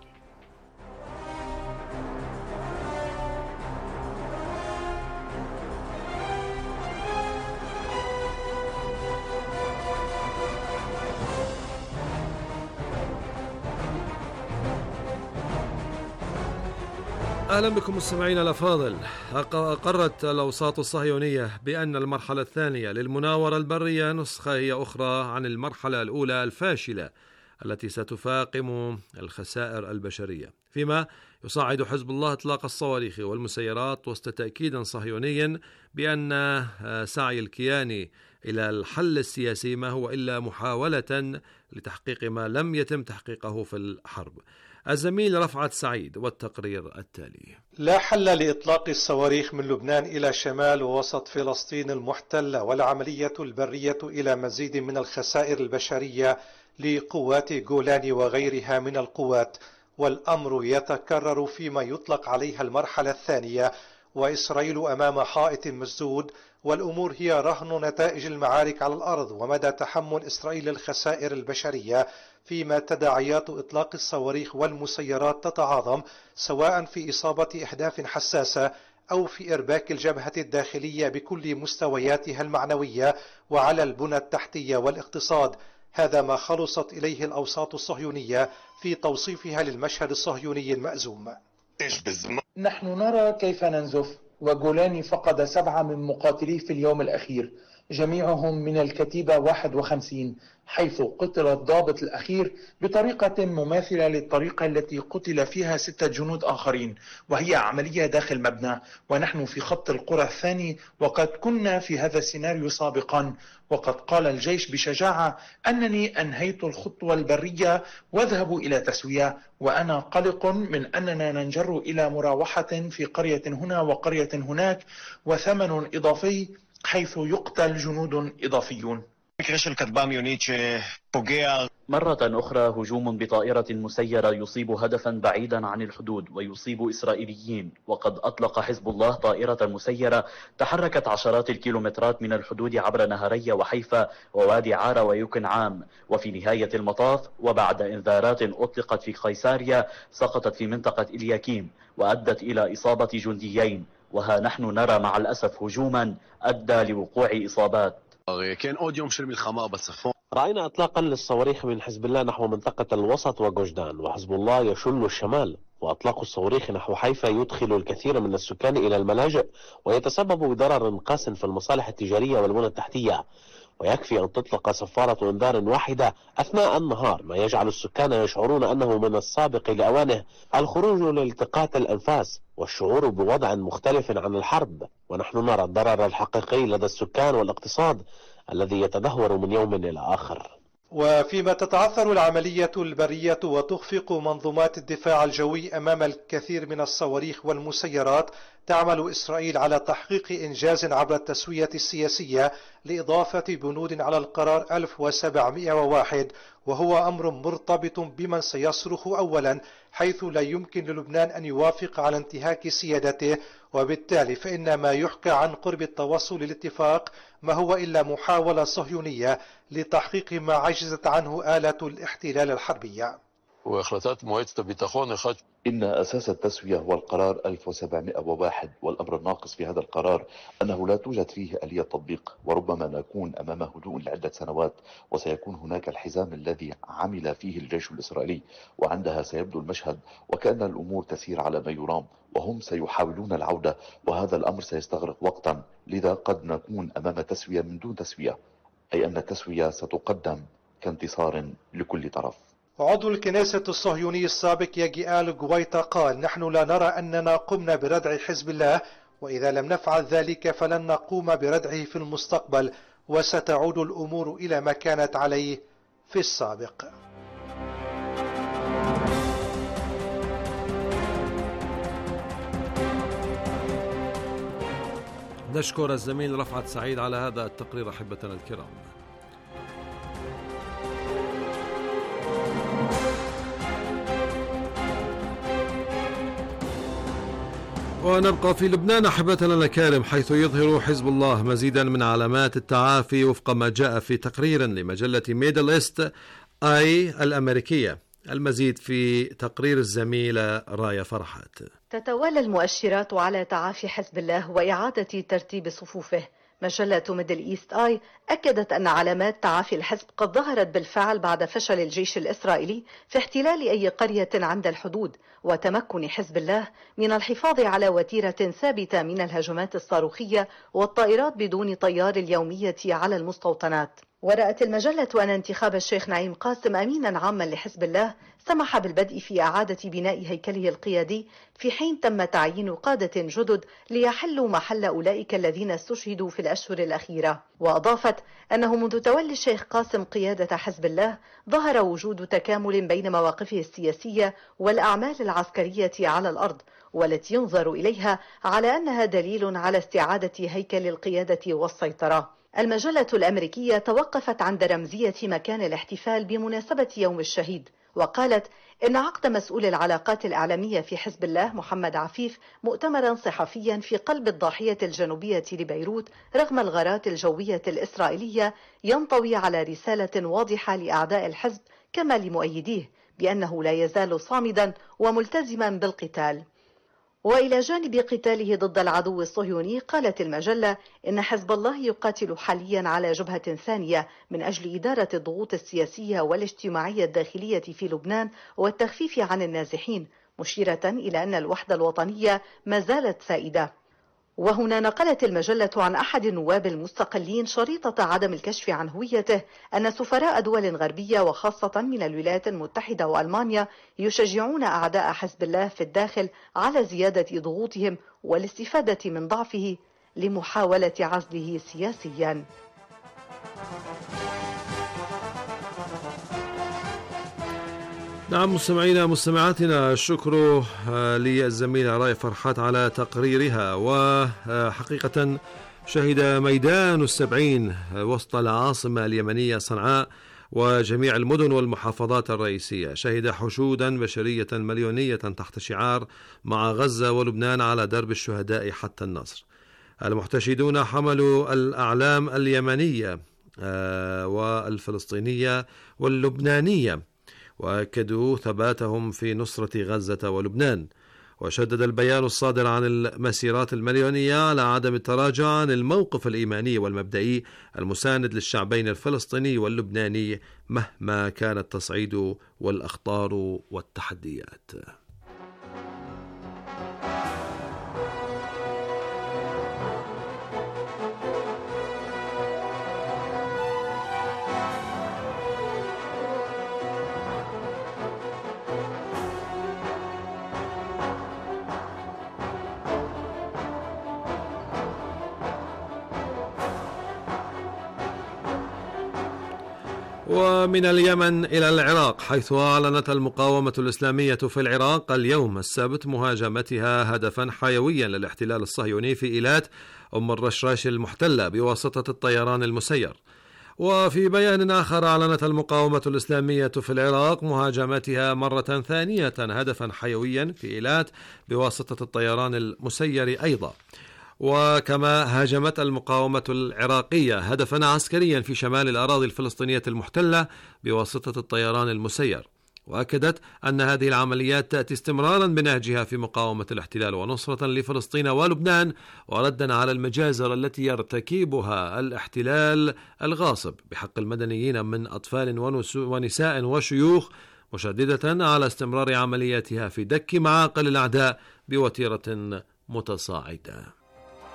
أهلا بكم مستمعينا الأفاضل. أقرت الأوساط الصهيونية بأن المرحلة الثانية للمناورة البرية نسخة هي أخرى عن المرحلة الأولى الفاشلة التي ستفاقم الخسائر البشرية، فيما يصعد حزب الله إطلاق الصواريخ والمسيرات وسط تأكيد صهيوني بأن سعي الكيان إلى الحل السياسي ما هو إلا محاولة لتحقيق ما لم يتم تحقيقه في الحرب. الزميل رفعت سعيد والتقرير التالي. لا حل لإطلاق الصواريخ من لبنان إلى شمال ووسط فلسطين المحتلة، والعملية البرية إلى مزيد من الخسائر البشرية لقوات جولان وغيرها من القوات، والأمر يتكرر فيما يطلق عليها المرحلة الثانية، وإسرائيل أمام حائط مسدود، والأمور هي رهن نتائج المعارك على الأرض ومدى تحمل إسرائيل الخسائر البشرية، فيما تداعيات إطلاق الصواريخ والمسيرات تتعاظم سواء في إصابة أهداف حساسة أو في إرباك الجبهة الداخلية بكل مستوياتها المعنوية وعلى البنى التحتية والاقتصاد. هذا ما خلصت إليه الأوساط الصهيونية في توصيفها للمشهد الصهيوني المأزوم. نحن نرى كيف ننزف، وجولاني فقد سبعة من مقاتليه في اليوم الأخير، جميعهم من الكتيبة واحد وخمسين، حيث قتل الضابط الأخير بطريقة مماثلة للطريقة التي قتل فيها ستة جنود آخرين، وهي عملية داخل مبنى، ونحن في خط القرى الثاني، وقد كنا في هذا السيناريو سابقا. وقد قال الجيش بشجاعة أنني أنهيت الخطوة البرية واذهبوا إلى تسوية، وأنا قلق من أننا ننجر إلى مراوحة في قرية هنا وقرية هناك وثمن إضافي حيث يقتل جنود إضافيون. مرة أخرى هجوم بطائرة مسيرة يصيب هدفا بعيدا عن الحدود ويصيب إسرائيليين، وقد أطلق حزب الله طائرة مسيرة تحركت عشرات الكيلومترات من الحدود عبر نهري وحيفا ووادي عارة ويوكنعام، وفي نهاية المطاف وبعد إنذارات أطلقت في قيساريا سقطت في منطقة إلياكيم وأدت إلى إصابة جنديين، وها نحن نرى مع الأسف هجوما أدى لوقوع إصابات. رأينا إطلاقا للصواريخ من حزب الله نحو منطقة الوسط وجوجدان، وحزب الله يشل الشمال، وأطلاق الصواريخ نحو حيفا يدخل الكثير من السكان إلى الملاجئ ويتسبب بضرر قاس في المصالح التجارية والبنى التحتية. ويكفي أن تطلق صفارة إنذار واحدة أثناء النهار ما يجعل السكان يشعرون أنه من السابق لأوانه الخروج لالتقاط الأنفاس والشعور بوضع مختلف عن الحرب. ونحن نرى الضرر الحقيقي لدى السكان والاقتصاد الذي يتدهور من يوم إلى آخر. وفيما تتعثر العملية البرية وتخفق منظومات الدفاع الجوي أمام الكثير من الصواريخ والمسيرات، تعمل إسرائيل على تحقيق إنجاز عبر التسوية السياسية لإضافة بنود على القرار ألف وسبعمئة وواحد، وهو أمر مرتبط بمن سيصرخ أولا، حيث لا يمكن للبنان أن يوافق على انتهاك سيادته، وبالتالي فإن ما يحكى عن قرب التوصل للاتفاق ما هو إلا محاولة صهيونية لتحقيق ما عجزت عنه آلة الاحتلال الحربية. وإخلاطات مؤسسة البيطخون خد إن أساس التسوية هو القرار ألف وسبعمئة وواحد، والأمر الناقص في هذا القرار أنه لا توجد فيه آلية تطبيق، وربما نكون أمام هدوء لعدة سنوات، وسيكون هناك الحزام الذي عمل فيه الجيش الإسرائيلي، وعندها سيبدو المشهد وكأن الأمور تسير على ما يرام، وهم سيحاولون العودة، وهذا الأمر سيستغرق وقتا، لذا قد نكون أمام تسوية من دون تسوية، أي أن التسوية ستقدم كانتصار لكل طرف. عضو الكنيسة الصهيوني السابق يجيال جويتا قال: نحن لا نرى أننا قمنا بردع حزب الله، وإذا لم نفعل ذلك فلن نقوم بردعه في المستقبل، وستعود الأمور إلى ما كانت عليه في السابق. نشكر الزميل رفعت سعيد على هذا التقرير. أحبتنا الكرام، ونبقى في لبنان أحبتنا الكرام، حيث يظهر حزب الله مزيدا من علامات التعافي وفق ما جاء في تقرير لمجلة ميدل إيست آي الأمريكية. المزيد في تقرير الزميلة راية فرحات. تتوالى المؤشرات على تعافي حزب الله وإعادة ترتيب صفوفه. مجلة ميدل إيست آي أكدت أن علامات تعافي الحزب قد ظهرت بالفعل بعد فشل الجيش الإسرائيلي في احتلال أي قرية عند الحدود، وتمكن حزب الله من الحفاظ على وتيرة ثابتة من الهجمات الصاروخية والطائرات بدون طيار اليومية على المستوطنات. ورأت المجلة أن انتخاب الشيخ نعيم قاسم أمينا عاما لحزب الله سمح بالبدء في إعادة بناء هيكله القيادي، في حين تم تعيين قادة جدد ليحلوا محل أولئك الذين استشهدوا في الأشهر الأخيرة. وأضافت أنه منذ تولي الشيخ قاسم قيادة حزب الله ظهر وجود تكامل بين مواقفه السياسية والأعمال العسكرية على الأرض، والتي ينظر إليها على أنها دليل على استعادة هيكل القيادة والسيطرة. المجلة الأمريكية توقفت عند رمزية مكان الاحتفال بمناسبة يوم الشهيد، وقالت إن عقد مسؤول العلاقات الإعلامية في حزب الله محمد عفيف مؤتمرا صحفيا في قلب الضاحية الجنوبية لبيروت رغم الغارات الجوية الإسرائيلية ينطوي على رسالة واضحة لأعداء الحزب كما لمؤيديه بأنه لا يزال صامدا وملتزما بالقتال. وإلى جانب قتاله ضد العدو الصهيوني، قالت المجلة إن حزب الله يقاتل حاليا على جبهة ثانية من أجل إدارة الضغوط السياسية والاجتماعية الداخلية في لبنان والتخفيف عن النازحين، مشيرة إلى أن الوحدة الوطنية ما زالت سائدة. وهنا نقلت المجلة عن أحد النواب المستقلين شريطة عدم الكشف عن هويته أن سفراء دول غربية وخاصة من الولايات المتحدة وألمانيا يشجعون أعداء حزب الله في الداخل على زيادة ضغوطهم والاستفادة من ضعفه لمحاولة عزله سياسيا. نعم مستمعينا مستمعاتنا، الشكر للزميلة راي فرحات على تقريرها. وحقيقة شهد ميدان السبعين وسط العاصمة اليمنية صنعاء وجميع المدن والمحافظات الرئيسية شهد حشودا بشرية مليونية تحت شعار مع غزة ولبنان على درب الشهداء حتى النصر. المحتشدون حملوا الأعلام اليمنية والفلسطينية واللبنانية، وأكدوا ثباتهم في نصرة غزة ولبنان. وشدد البيان الصادر عن المسيرات المليونية على عدم التراجع عن الموقف الإيماني والمبدئي المساند للشعبين الفلسطيني واللبناني مهما كان التصعيد والأخطار والتحديات. ومن اليمن إلى العراق، حيث أعلنت المقاومة الإسلامية في العراق اليوم السبت مهاجمتها هدفا حيويا للاحتلال الصهيوني في إيلات أم الرشراش المحتلة بواسطة الطيران المسير. وفي بيان آخر أعلنت المقاومة الإسلامية في العراق مهاجمتها مرة ثانية هدفا حيويا في إيلات بواسطة الطيران المسير أيضا. وكما هاجمت المقاومة العراقية هدفا عسكريا في شمال الأراضي الفلسطينية المحتلة بواسطة الطيران المسير، وأكدت أن هذه العمليات تأتي استمرارا بنهجها في مقاومة الاحتلال ونصرة لفلسطين ولبنان، وردا على المجازر التي يرتكبها الاحتلال الغاصب بحق المدنيين من أطفال ونساء وشيوخ، مشددة على استمرار عملياتها في دك معاقل الأعداء بوتيرة متصاعدة.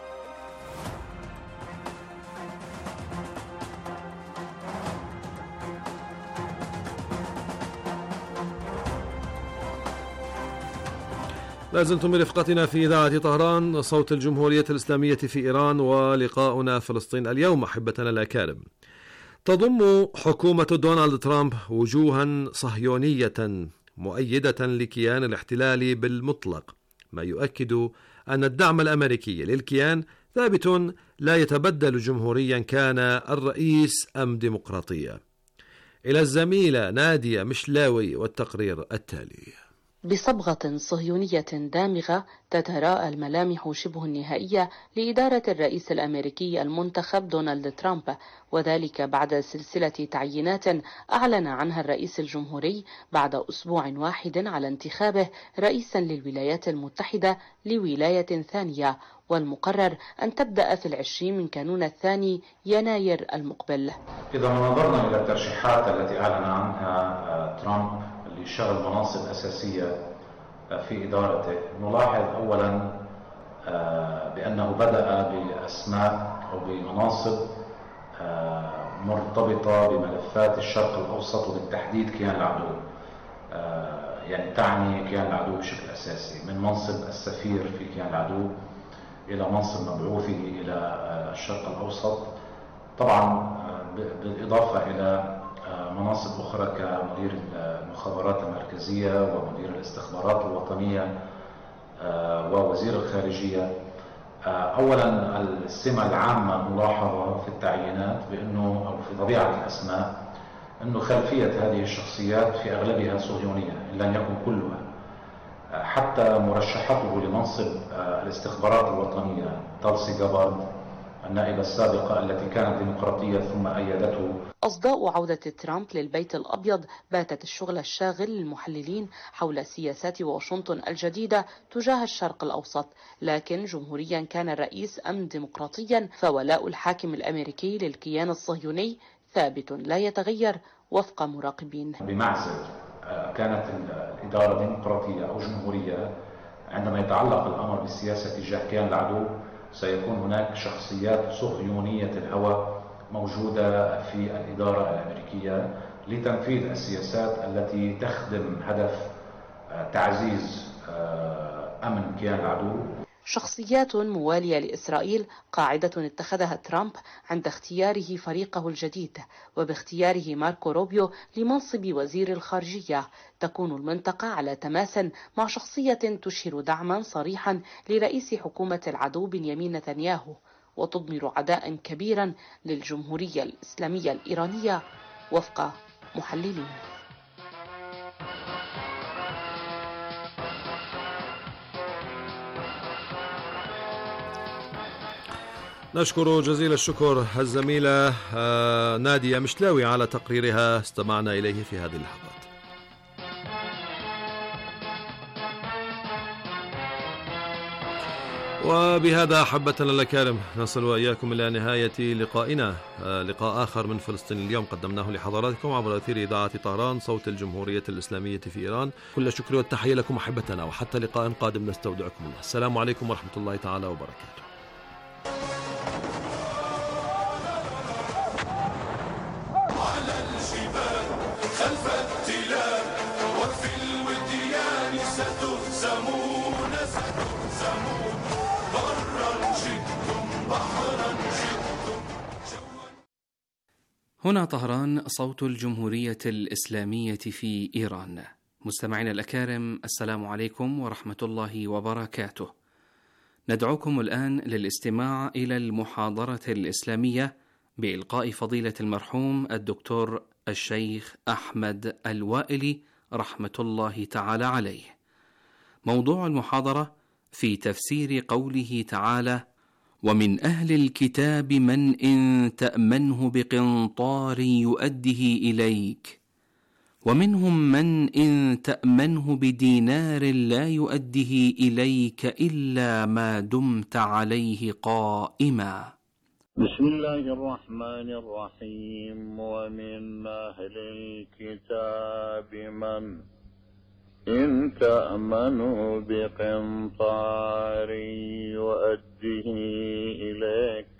لازلتم برفقتنا في إذاعة طهران صوت الجمهورية الإسلامية في إيران، ولقاؤنا فلسطين اليوم. أحبتنا الأكارم، تضم حكومة دونالد ترامب وجوها صهيونية مؤيدة لكيان الاحتلال بالمطلق، ما يؤكد أن الدعم الأمريكي للكيان ثابت لا يتبدل جمهوريا كان الرئيس أم ديمقراطية. إلى الزميلة نادية مشلاوي والتقرير التالي. بصبغة صهيونية دامغة تتراءى الملامح شبه النهائية لإدارة الرئيس الأمريكي المنتخب دونالد ترامب، وذلك بعد سلسلة تعيينات أعلن عنها الرئيس الجمهوري بعد أسبوع واحد على انتخابه رئيسا للولايات المتحدة لولاية ثانية، والمقرر أن تبدأ في العشرين من كانون الثاني يناير المقبل. إذا نظرنا إلى الترشيحات التي أعلن عنها ترامب لشغل مناصب أساسية في إدارته، نلاحظ أولا بأنه بدأ بأسماء أو بمناصب مرتبطة بملفات الشرق الأوسط وبالتحديد كيان العدو، يعني تعني كيان العدو بشكل أساسي، من منصب السفير في كيان العدو إلى منصب مبعوثه إلى الشرق الأوسط، طبعا بالإضافة إلى مناصب أخرى كمدير المخابرات المركزية ومدير الاستخبارات الوطنية ووزير الخارجية. أولا السمة العامة ملاحظة في التعيينات بأنه أو في طبيعة الأسماء أنه خلفية هذه الشخصيات في أغلبها صهيونية إن لم يكن كلها. حتى مرشحته لمنصب الاستخبارات الوطنية تالسي جابارد النائبة السابقة التي كانت ديمقراطية ثم أيدته. أصداء عودة ترامب للبيت الأبيض باتت الشغل الشاغل للمحللين حول سياسات واشنطن الجديدة تجاه الشرق الأوسط، لكن جمهوريا كان الرئيس أم ديمقراطيا فولاء الحاكم الأمريكي للكيان الصهيوني ثابت لا يتغير وفق مراقبين. بمعزل كانت الإدارة ديمقراطية أو جمهورية، عندما يتعلق الأمر بالسياسة تجاه كيان العدو سيكون هناك شخصيات صهيونية الهوى موجودة في الإدارة الأمريكية لتنفيذ السياسات التي تخدم هدف تعزيز أمن كيان العدو. شخصيات موالية لإسرائيل، قاعدة اتخذها ترامب عند اختياره فريقه الجديد وباختياره ماركو روبيو لمنصب وزير الخارجية. تكون المنطقة على تماس مع شخصية تشهر دعما صريحا لرئيس حكومة العدو بنيامين نتنياهو، وتضمر عداء كبيرا للجمهورية الإسلامية الإيرانية وفق محللين. نشكر جزيل الشكر الزميلة نادية مشلاوي على تقريرها استمعنا إليه في هذه اللحظات. وبهذا أحبتنا الأكارم نصل وإياكم إلى نهاية لقائنا. لقاء آخر من فلسطين اليوم قدمناه لحضراتكم عبر أثير إذاعة طهران صوت الجمهورية الإسلامية في إيران. كل الشكر والتحية لكم أحبتنا، وحتى لقاء قادم نستودعكم الله. السلام عليكم ورحمة الله تعالى وبركاته. على الجبال خلف التلال وفي الوديان ستهزمون ستهزمون برا جئتم بحرا جئتم. هنا طهران صوت الجمهورية الإسلامية في إيران. مستمعينا الأكارم، السلام عليكم ورحمة الله وبركاته. ندعوكم الآن للاستماع إلى المحاضرة الإسلامية بإلقاء فضيلة المرحوم الدكتور الشيخ أحمد الوائلي رحمة الله تعالى عليه. موضوع المحاضرة في تفسير قوله تعالى: ومن أهل الكتاب من إن تأمنه بقنطار يؤده إليك، ومنهم من إن تأمنه بدينار لا يؤده إليك إلا ما دمت عليه قائما. بسم الله الرحمن الرحيم. ومن أهل الكتاب من إن تأمنه بقنطار يؤده إليك